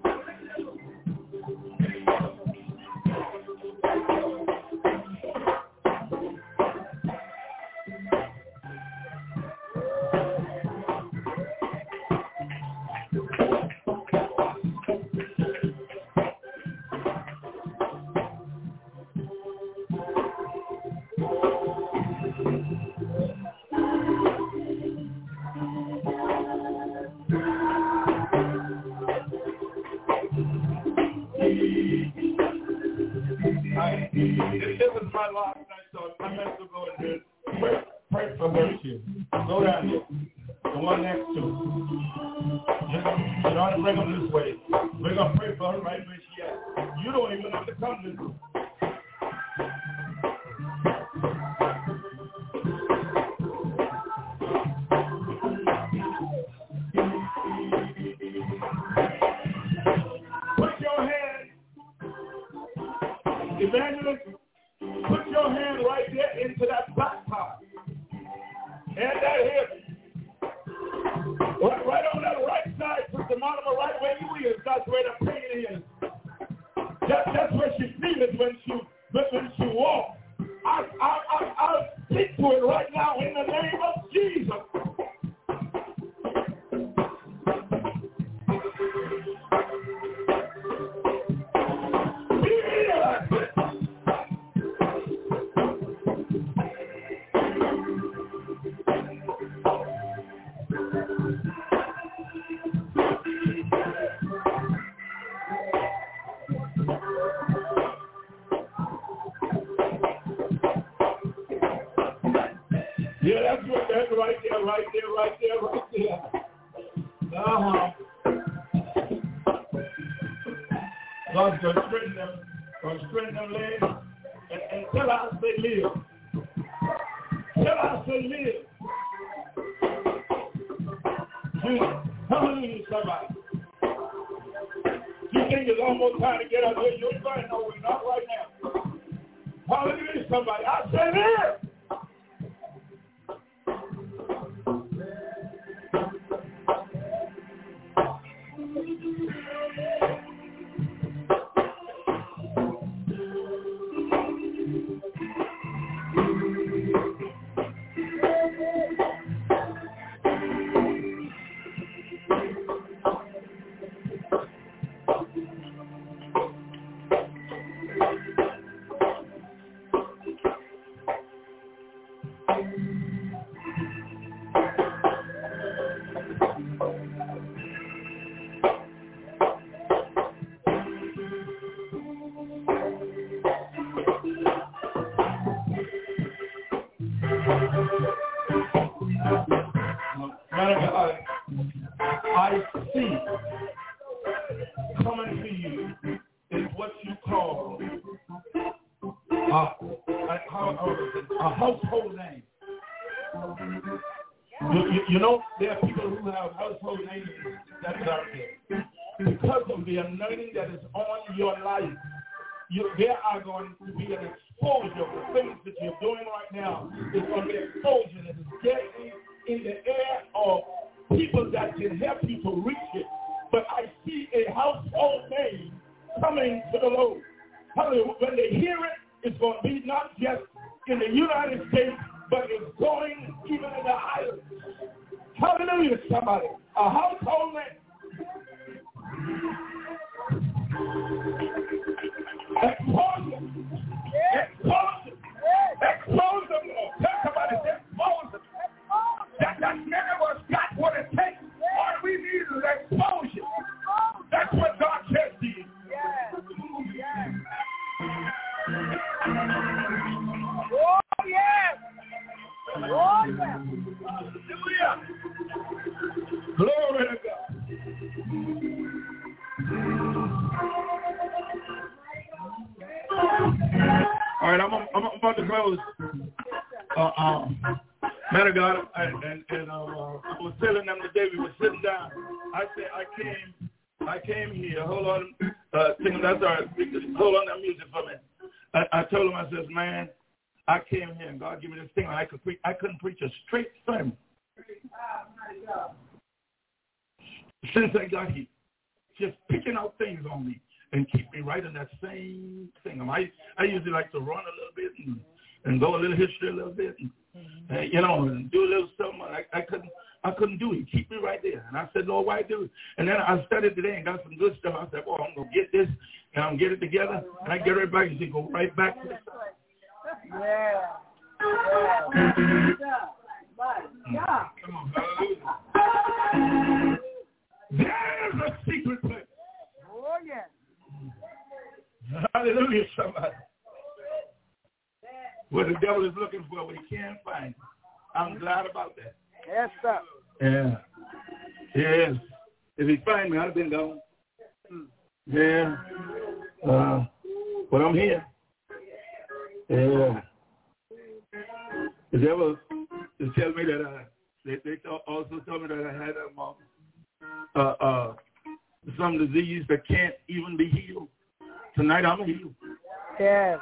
This was my last night, so I meant to go and do pray for worship. Go down here. The one next to you. You don't bring them this way. We're going to pray for her right where she at. You don't even have to come this way. Evangelist, put your hand right there into that black part. And that hip. Right on that right side, put the monitor right where you is. That's where the pain is. That's where she feels it when she walks. I'll speak to it right now in the name of Jesus. Yeah, that's right there. Uh-huh. God's going to straighten them legs and tell us they live. Tell us they live. Hallelujah, somebody. You think it's almost time to get out there? You're going nowhere, not right now. Hallelujah, somebody. I say live. I see coming to you is what you call a household name. You know, there are people who have household names that are out there. Because of the anointing that is on your life, there are going to be an exposure of the things that you're doing right now. There's going to be an exposure that is getting in the air of people that can help you to reach it. But I see a household name coming to the Lord. Hallelujah. When they hear it, it's going to be not just in the United States, but it's going even in the islands. Hallelujah, somebody. A household name. Expose them, Lord. Tell somebody to expose them. That none of us got what it takes. All we need is exposure. That's what God says to you. Yes. Oh, yes. Oh, yes. Hallelujah. Glory to God. All right, I'm about to close. Man of God, and I was telling them today we were sitting down. I said I came here. Hold on, singing. That's all right. Hold on that music for me. I told him, I says, man, I came here and God gave me this thing. I couldn't preach a straight sermon since I got here. Just picking out things on me and keep me right in that same thing. I usually like to run a little bit and go a little history a little bit, and do a little something. I couldn't do it. Keep me right there. And I said, Lord, why do it? And then I studied today and got some good stuff. I said, I'm going to get this and I'm going to get it together. And I get right back and go right back to the side. Yeah. Come on, hallelujah. There's a secret place. Oh, yeah. Hallelujah, somebody. What the devil is looking for, but he can't find it. I'm glad about that. Yes, sir. Yeah. Yes. If he find me, I'd have been gone. Yeah. But I'm here. Yeah. The devil is telling me that they also told me that I had some disease that can't even be healed. Tonight I'm healed. Yes.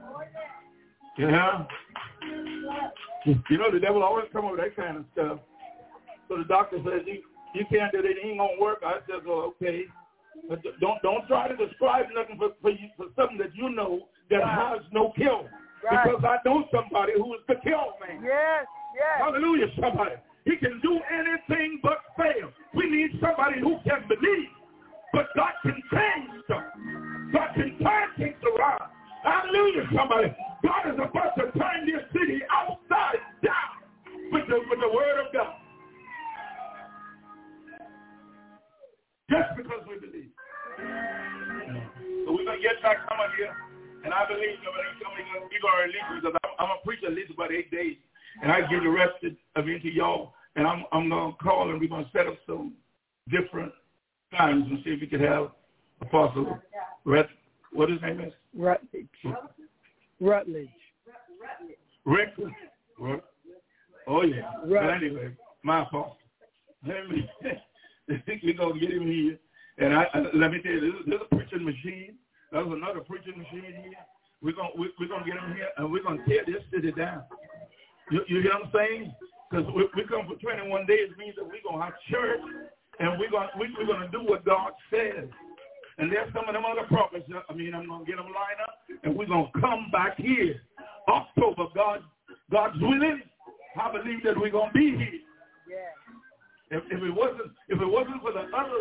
Yeah. The devil always come up with that kind of stuff. So the doctor says, you can't do that. It ain't going to work. I said, well, okay. But don't try to describe nothing for something that you know that has no cure. Right. Because I know somebody who is the cure man. Yes, yes. Hallelujah, somebody. He can do anything but fail. We need somebody who can believe. But God can change stuff. God can turn things around. Hallelujah, somebody. God is about to turn this city outside down with the word of God. Just because we believe. So we're going to get back coming here. And I believe we're going to release it because I'm going to preach at least about 8 days. And I give the rest of it to y'all. And I'm going to call and we're going to set up some different times and see if we could have Apostle what his name is? Rutledge. Oh, yeah. But anyway, my fault. We're going to get him here. And let me tell you, there's a preaching machine. There's another preaching machine here. We're going to get him here, and we're going to tear this city down. You hear what I'm saying? Because we come for 21 days means that we're going to have church, and we're going to do what God says. And there's some of them other prophets. I'm going to get them lined up, and we're going to come back here. October, God's willing. I believe that we're going to be here. Yeah. If it wasn't for the other,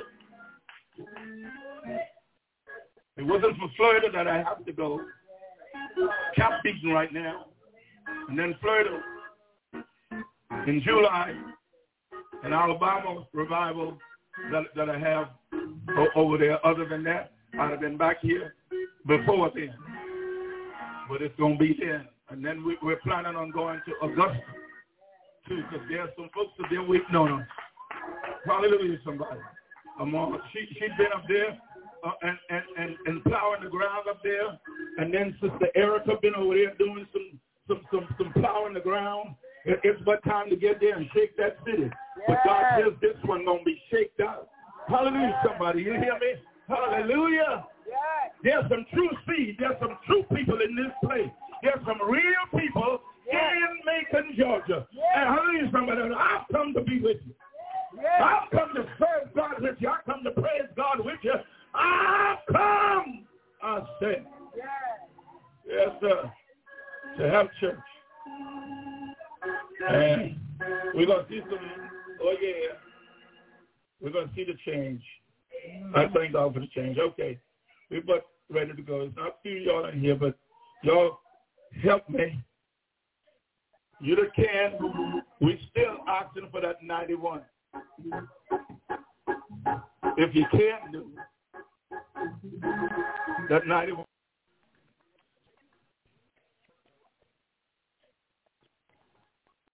it wasn't for Florida that I have to go. Cap beating right now, and then Florida in July, and Alabama revival that I have over there. Other than that, I'd have been back here before then. But it's going to be then. And then we're planning on going to Augusta, too, because there's some folks that they're waiting on us. Hallelujah, somebody. She's been up there and plowing the ground up there. And then Sister Erica been over there doing some plowing the ground. It's about time to get there and shake that city. But God says this one going to be shaked out. Hallelujah, somebody. You hear me? Hallelujah. There's some true seed. There's some true people in this place. There's some real people in Macon, Georgia. And hallelujah, somebody. I've come to be with you. I've come to serve God with you. I've come to praise God with you. I've come, I said. Yes, sir. To have church. And we're going to see we're going to see the change. I thank God for the change. Okay. We're about ready to go. It's not a few y'all in here, but y'all help me. You that can. We're still asking for that 91. If you can't do that 91.